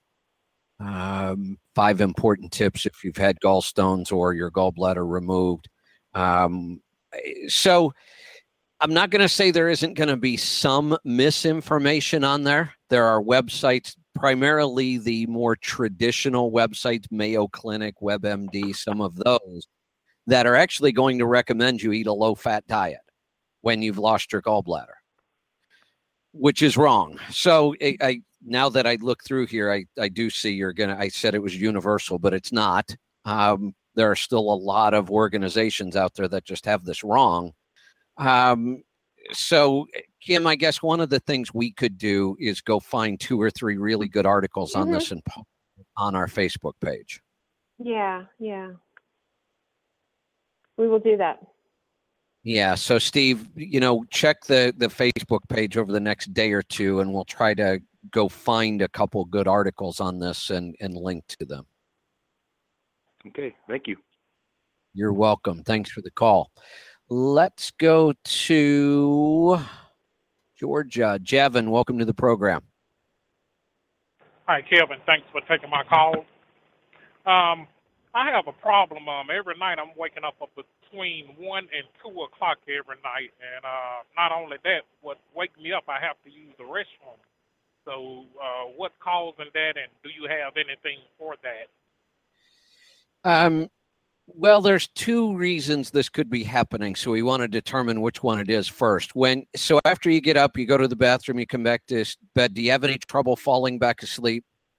S1: 5 important tips if you've had gallstones or your gallbladder removed. So I'm not going to say there isn't going to be some misinformation on there. There are websites, primarily the more traditional websites, Mayo Clinic, WebMD, some of those, that are actually going to recommend you eat a low-fat diet when you've lost your gallbladder, which is wrong. So now that I look through here, I do see I said it was universal, but it's not. There are still a lot of organizations out there that just have this wrong. So, Kim, I guess one of the things we could do is go find 2 or 3 really good articles on this and post on our Facebook page.
S3: Yeah. We will do that.
S1: Yeah. So, Steve, check the Facebook page over the next day or two, and we'll try to go find a couple good articles on this and link to them.
S11: Okay. Thank you.
S1: You're welcome. Thanks for the call. Let's go to Georgia. Javin, welcome to the program.
S12: Hi, Kevin. Thanks for taking my call. I have a problem. Every night I'm waking up between 1 and 2 o'clock every night. And not only that, what wakes me up, I have to use the restroom. So what's causing that, and do you have anything for that?
S1: Well, there's 2 reasons this could be happening, so we want to determine which one it is first. So after you get up, you go to the bathroom, you come back to bed. Do you have any trouble falling back asleep?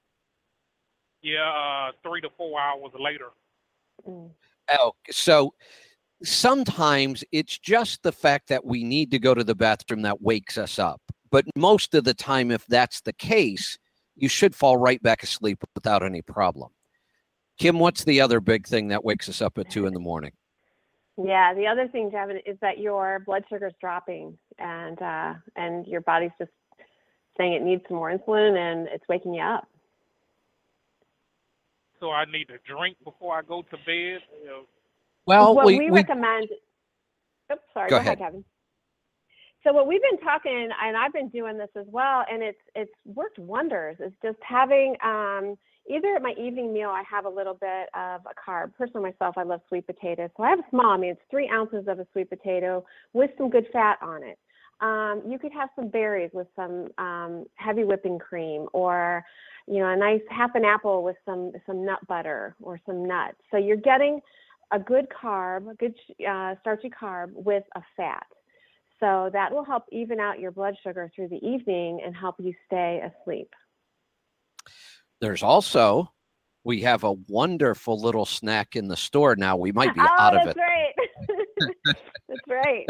S12: Yeah, 3 to 4 hours later.
S1: Oh, so sometimes it's just the fact that we need to go to the bathroom that wakes us up. But most of the time, if that's the case, you should fall right back asleep without any problem. Kim, what's the other big thing that wakes us up at 2 in the morning?
S3: Yeah, the other thing, Javin, is that your blood sugar is dropping, and your body's just saying it needs some more insulin, and it's waking you up.
S12: So I need to drink before I go to bed?
S1: Well,
S3: what we recommend. Oops, sorry.
S1: Go ahead,
S3: Kevin. So what we've been talking, and I've been doing this as well, and it's worked wonders. It's just having either at my evening meal, I have a little bit of a carb. Personally, myself, I love sweet potatoes. So I have a small, it's 3 ounces of a sweet potato with some good fat on it. You could have some berries with some heavy whipping cream, or, a nice half an apple with some nut butter or some nuts. So you're getting a good carb, a good starchy carb with a fat. So that will help even out your blood sugar through the evening and help you stay asleep.
S1: There's also, we have a wonderful little snack in the store now. We might be out of it.
S3: Right. That's right.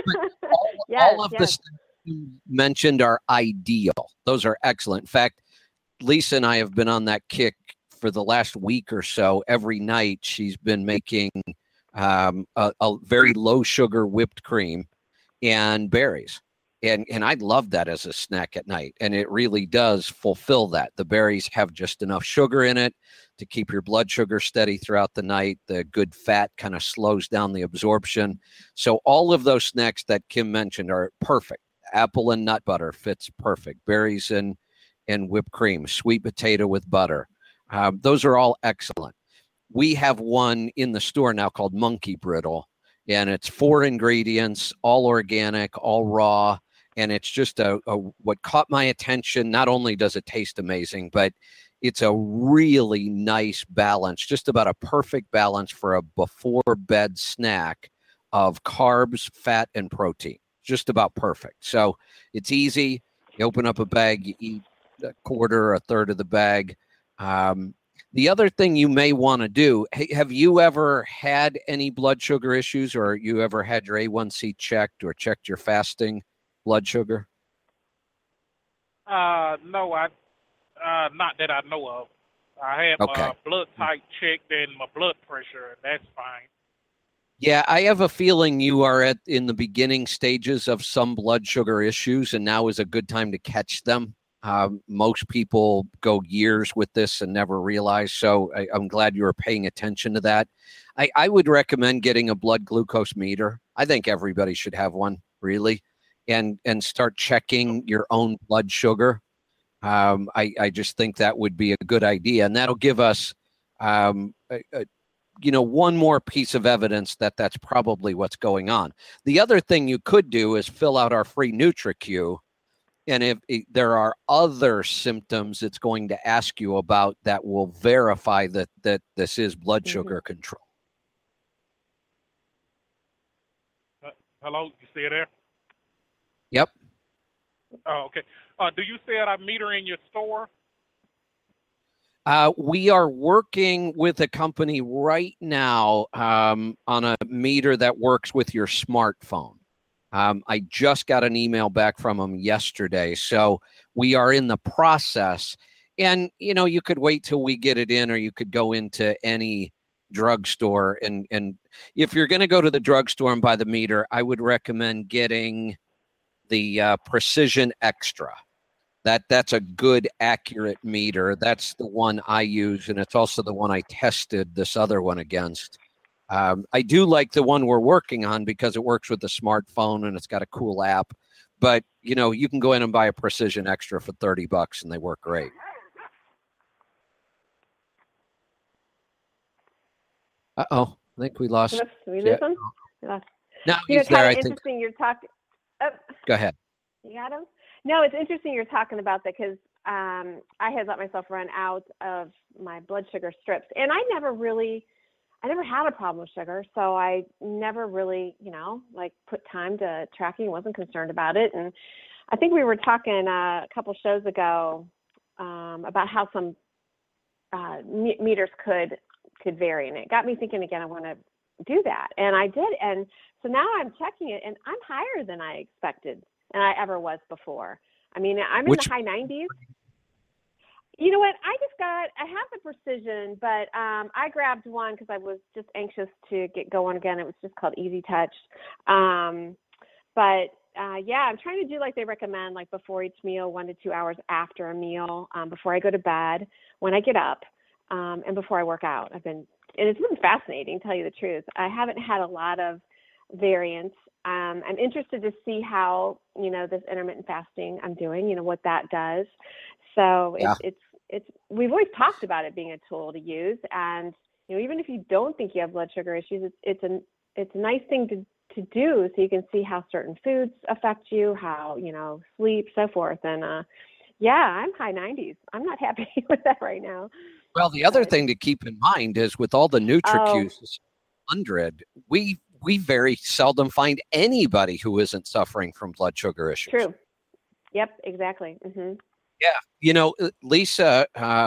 S1: all of the snacks you mentioned are ideal. Those are excellent. In fact, Lisa and I have been on that kick for the last week or so. Every night she's been making a very low sugar whipped cream and berries. And I love that as a snack at night. And it really does fulfill that. The berries have just enough sugar in it to keep your blood sugar steady throughout the night. The good fat kind of slows down the absorption. So all of those snacks that Kim mentioned are perfect. Apple and nut butter fits perfect. Berries and whipped cream, sweet potato with butter. Those are all excellent. We have one in the store now called Monkey Brittle. And it's 4 ingredients, all organic, all raw. And it's just what caught my attention. Not only does it taste amazing, but it's a really nice balance, just about a perfect balance for a before bed snack of carbs, fat, and protein. Just about perfect. So it's easy. You open up a bag, you eat a quarter, a third of the bag. The other thing you may want to do, have you ever had any blood sugar issues, or you ever had your A1C checked or checked your fasting blood sugar?
S12: No, not that I know of. I had my blood type checked and my blood pressure, and that's fine.
S1: Yeah, I have a feeling you are in the beginning stages of some blood sugar issues, and now is a good time to catch them. Most people go years with this and never realize. So I'm glad you were paying attention to that. I would recommend getting a blood glucose meter. I think everybody should have one, really, and start checking your own blood sugar. I just think that would be a good idea, and that'll give us, one more piece of evidence that that's probably what's going on. The other thing you could do is fill out our free NutriQ. And if there are other symptoms it's going to ask you about, that will verify that this is blood sugar control.
S12: Hello, you still there?
S1: Yep.
S12: Oh, okay. Do you sell a meter in your store?
S1: We are working with a company right now on a meter that works with your smartphone. I just got an email back from them yesterday. So we are in the process. And, you could wait till we get it in, or you could go into any drugstore. And if you're going to go to the drugstore and buy the meter, I would recommend getting the Precision Extra. That's a good, accurate meter. That's the one I use, and it's also the one I tested this other one against. I do like the one we're working on because it works with the smartphone and it's got a cool app. But, you can go in and buy a Precision Extra for $30 and they work great. Uh-oh. I think we lost.
S3: Did we lose him?
S1: No, he's there, I think.
S3: Interesting you're talking. Oh.
S1: Go ahead.
S3: You got him? No, it's interesting you're talking about that because I had let myself run out of my blood sugar strips. And I never had a problem with sugar. So I never really, put time to tracking, wasn't concerned about it. And I think we were talking a couple shows ago about how some meters could vary. And it got me thinking again, I want to do that. And I did. And so now I'm checking it and I'm higher than I expected and I ever was before. I mean, I'm in the high 90s. You know what? I have the Precision, but I grabbed one because I was just anxious to get going again. It was just called Easy Touch. I'm trying to do like they recommend, like before each meal, 1 to 2 hours after a meal, before I go to bed, when I get up, and before I work out. And it's been fascinating, to tell you the truth. I haven't had a lot of variance. I'm interested to see how, this intermittent fasting I'm doing, what that does. So it's we've always talked about it being a tool to use. And, even if you don't think you have blood sugar issues, it's a nice thing to do so you can see how certain foods affect you, how, sleep, so forth. And I'm high 90s. I'm not happy with that right now.
S1: Well, the other thing to keep in mind is with all the NutriQs 100, we very seldom find anybody who isn't suffering from blood sugar issues.
S3: True. Yep, exactly. Mm-hmm.
S1: Yeah. Lisa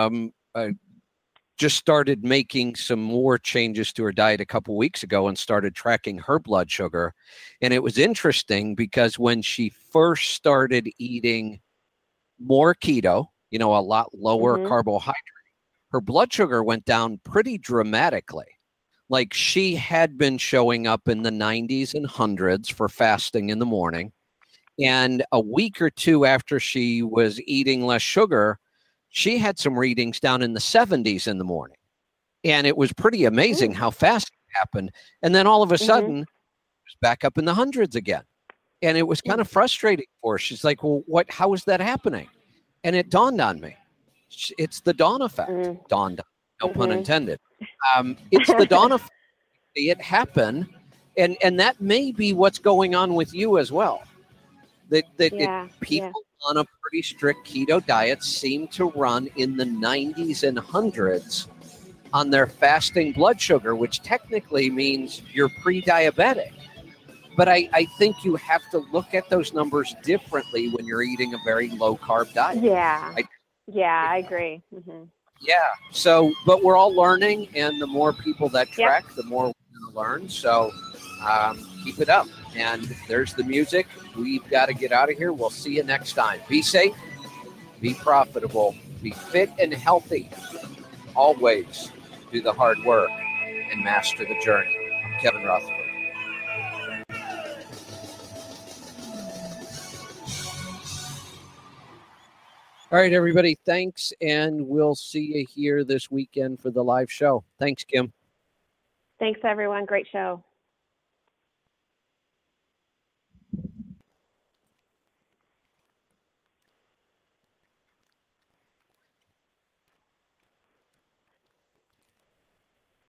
S1: just started making some more changes to her diet a couple weeks ago and started tracking her blood sugar. And it was interesting because when she first started eating more keto, a lot lower carbohydrate, her blood sugar went down pretty dramatically. Like she had been showing up in the 90s and hundreds for fasting in the morning. And a week or two after she was eating less sugar, she had some readings down in the 70s in the morning. And it was pretty amazing how fast it happened. And then all of a sudden, it was back up in the hundreds again. And it was kind of frustrating for her. She's like, well, how is that happening? And it dawned on me. It's the dawn effect. Dawned, no pun intended. It's the dawn effect. See it happen. And that may be what's going on with you as well. People on a pretty strict keto diet seem to run in the 90s and hundreds on their fasting blood sugar, which technically means you're pre-diabetic. But I think you have to look at those numbers differently when you're eating a very low-carb diet.
S3: I agree. Mm-hmm.
S1: Yeah. So, but we're all learning, and the more people that track, the more we're going to learn. So keep it up. And there's the music. We've got to get out of here. We'll see you next time. Be safe, be profitable, be fit and healthy. Always do the hard work and master the journey. I'm Kevin Rutherford. All right, everybody. Thanks. And we'll see you here this weekend for the live show. Thanks, Kim.
S3: Thanks, everyone. Great show.